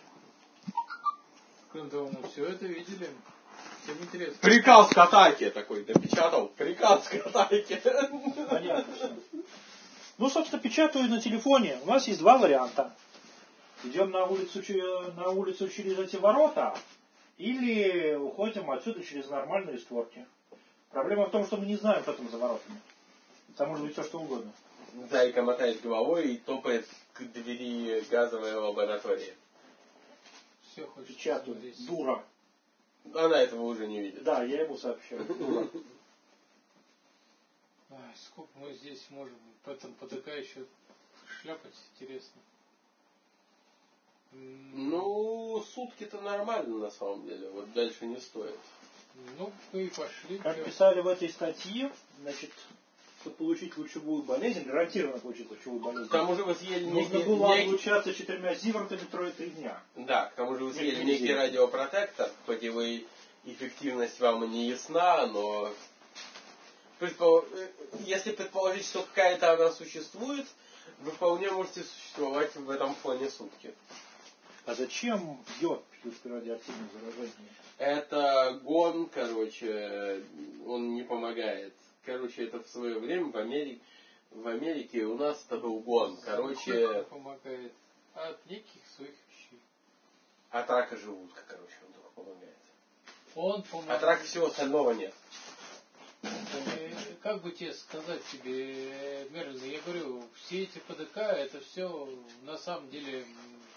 Кроме того, мы все это видели. Всем интересно. Приказ к атаке такой допечатал. Приказ к атаке. Понятно все. Ну, собственно, печатаю на телефоне. У нас есть два варианта. Идем на улицу через эти ворота или уходим отсюда через нормальные створки. Проблема в том, что мы не знаем, что там за воротами. Там может быть все что угодно. Зайка мотает головой и топает к двери газовой лаборатории. Все хочет. Печатаю. Дура. Она этого уже не видит. Да, я ему сообщаю. Дура. Сколько мы здесь можем по этому потыкающему шляпать, интересно. Ну, сутки-то нормально на самом деле. Вот дальше не стоит. Ну, мы и пошли. Как писали в этой статье, значит, чтобы получить лучевую болезнь, гарантированно получить лучевую болезнь. К тому же вы съели нужно было облучаться 4 зивортами 3 дня. Да, к тому же вы съели некий радиопротектор, хоть его эффективность вам и не ясна, но если предположить, что какая-то она существует, вы вполне можете существовать в этом фоне сутки. А зачем йод при радиоактивном заражении? Это гон, короче, он не помогает. Короче, это в свое время в Америке у нас это был гон. Короче, он помогает от неких своих вещей. От рака желудка, короче, он только помогает. Он помогает. От рака всего остального нет. Как бы тебе сказать тебе, Мерлин, я говорю, все эти ПДК, это все на самом деле...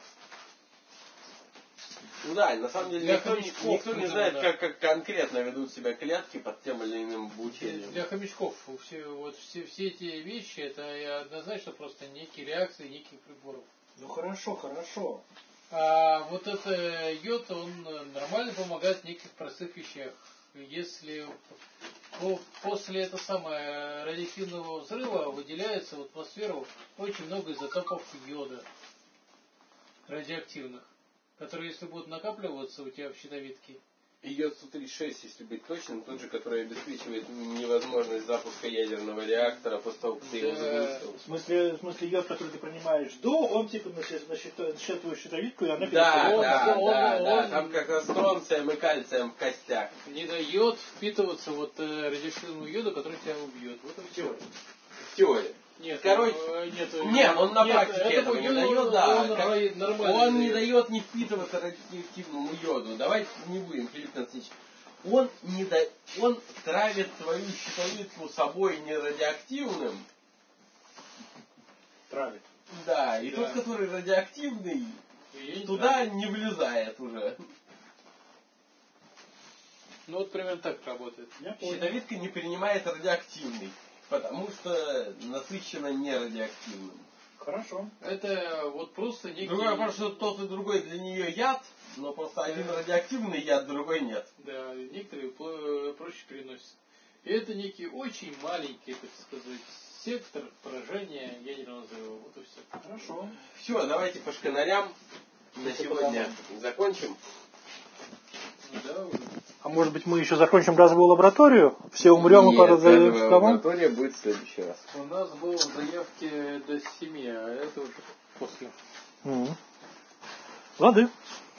Ну да, на самом деле никто не знает, как конкретно ведут себя клетки под тем или иным облучением. Для хомячков все эти вещи, это однозначно просто некие реакции, неких приборов. Ну хорошо. А вот это йод, он нормально помогает в неких простых вещах. Если после этого самого радиоактивного взрыва выделяется в атмосферу очень много изотопов йода радиоактивных, которые, если будут накапливаться у тебя в щитовидке. Йод-136, если быть точным, тот же, который обеспечивает невозможность запуска ядерного реактора после того, как ты его заглушил. В смысле йод, который ты принимаешь он типа насчет твою щитовидку, и она Да, там как раз стронцием и кальцием в костях. Не дает впитываться радиоактивному йоду, который тебя убьет. Вот это теория. Теория. Нет, нет, он на практике этого не дает, да. Он не дает не впитываться радиоактивному йоду. Давайте не будем, Филипп Константинович. Он травит твою щитовидку собой не радиоактивным. Травит. Да, и тот, который радиоактивный, туда не влезает уже. Ну вот примерно так работает. Щитовидка не принимает радиоактивный. Потому что насыщенно нерадиоактивным. Хорошо. Это вот просто некий... Другой вопрос, что тот и другой для нее яд, но просто один радиоактивный яд, другой нет. Да, некоторые проще переносятся. И это некий очень маленький, так сказать, сектор поражения ядерного взрыва. Вот и все. Хорошо. Все, давайте по шканарям на сегодня закончим. Да, уже. А может быть мы еще закончим газовую лабораторию? Все умрем и подойдем к кому? Лаборатория будет в следующий раз. У нас было в заявке до 7, а это уже после. Лады.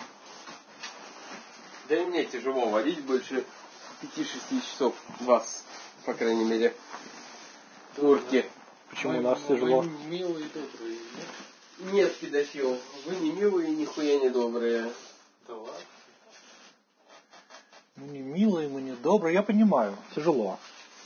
Да и мне тяжело водить больше 5-6 часов вас, по крайней мере, в турке. Почему у нас тяжело? Вы милые и добрые, нет? Нет, педофил, вы не милые, нихуя не добрые. Да ладно. Мы не милые, мы не добрые, я понимаю, тяжело.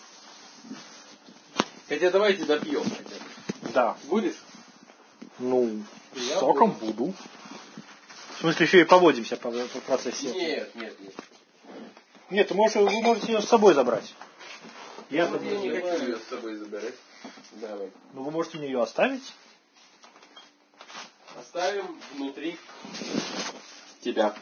Хотя давайте допьем хотя бы. Да. Будешь? Ну, с соком буду. В смысле, еще и поводимся по процессе. Нет. Нет, вы можете ее с собой забрать. Я не хочу ее с собой забирать. Давай. Ну, вы можете мне ее оставить. Оставим внутри тебя.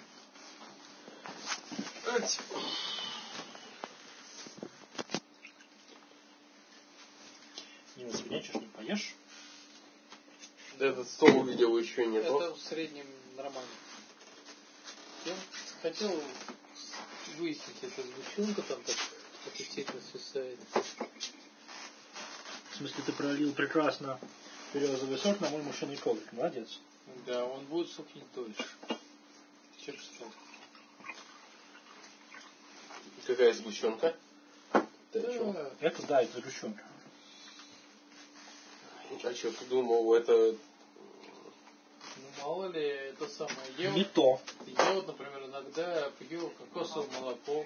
Не свинячишь, не поешь. Да этот стол увидел еще не то. Это в среднем нормально. Я хотел выяснить, это сгущенка там так аппетитно свисает. В смысле, ты пролил прекрасно березовый сок на мой мышиный коврик. Молодец. Да, он будет сухнуть дольше. Чем что? Какая сгущенка? Да. Это да, это сгущенка. А что ты думал, это... Ну, мало ли, это самое. Не то. Я вот, например, иногда пью кокосовое молоко.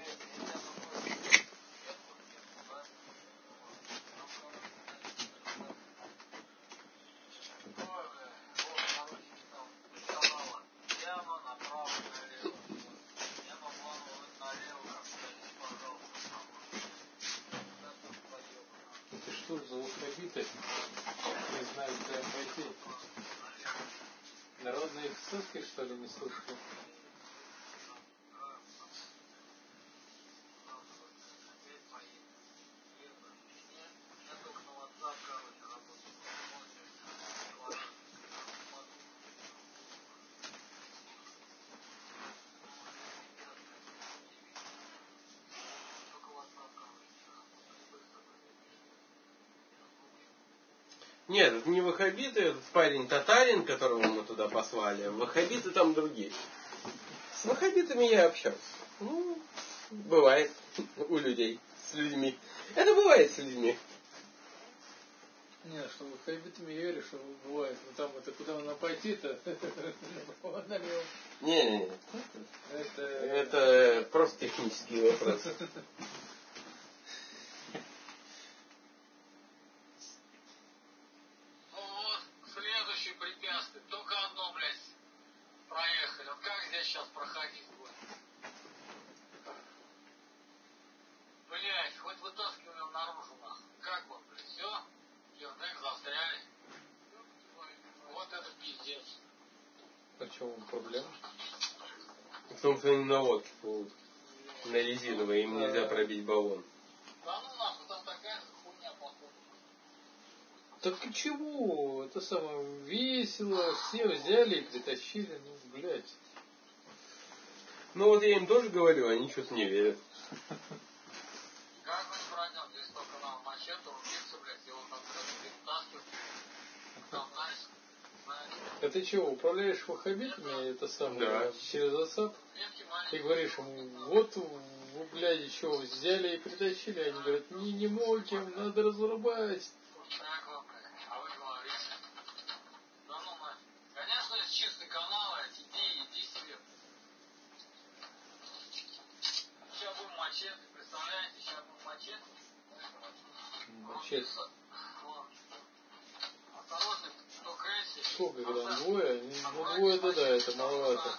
Это что ж за алфавиты? Не знаю, куда пойти. Народные сказки, что ли, не слышали? Нет, это не ваххабиты, этот парень татарин, которого мы туда послали. Ваххабиты там другие. С ваххабитами я общался. Ну, бывает у людей, с людьми. Это бывает с людьми. Не, что ваххабитами я верю, что бывает. Но там это куда надо пойти-то? Не. Это просто технический вопрос. Следующее препятствие. Только одно, блядь, проехали. Вот как здесь сейчас проходить будет? Блядь, хоть вытаскивали его наружу, нахуй. Как вот, блядь, все? Кирдык застряли. Вот это пиздец. А что вам проблема? В том, что они на лодке плывут. На резиновой, им нельзя пробить баллон. Да ну нахуй, там такая же хуйня, походу. Так и чего? Это самое весело, все взяли и притащили, ну, блядь. Ну вот я им тоже говорю, они что-то не верят. Как мы не пройдем? Здесь только нам мачете, убийца, блядь, его там перетаскивают. Там, знаешь. А ты чего, управляешь ваххабитами, это самое, Да. через WhatsApp? И говоришь ему, вот вы, блядь, еще взяли и притащили. Они говорят, не можем, надо разрубать. Так вот, блядь, а вы говорите. Да ну нафиг. Конечно, есть чистый канал, иди себе. Сейчас будем мачете, представляете, сейчас будем мачете. Мачете. Осторожно, только эти. Сколько их там, двое? Ну, двое-то да, это маловато.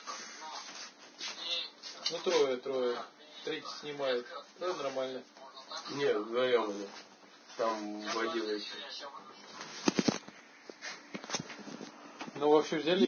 Ну, трое. Третий снимает. Да, нормально. Нет, вдвоем они. Там водила еще. Ну, вообще взяли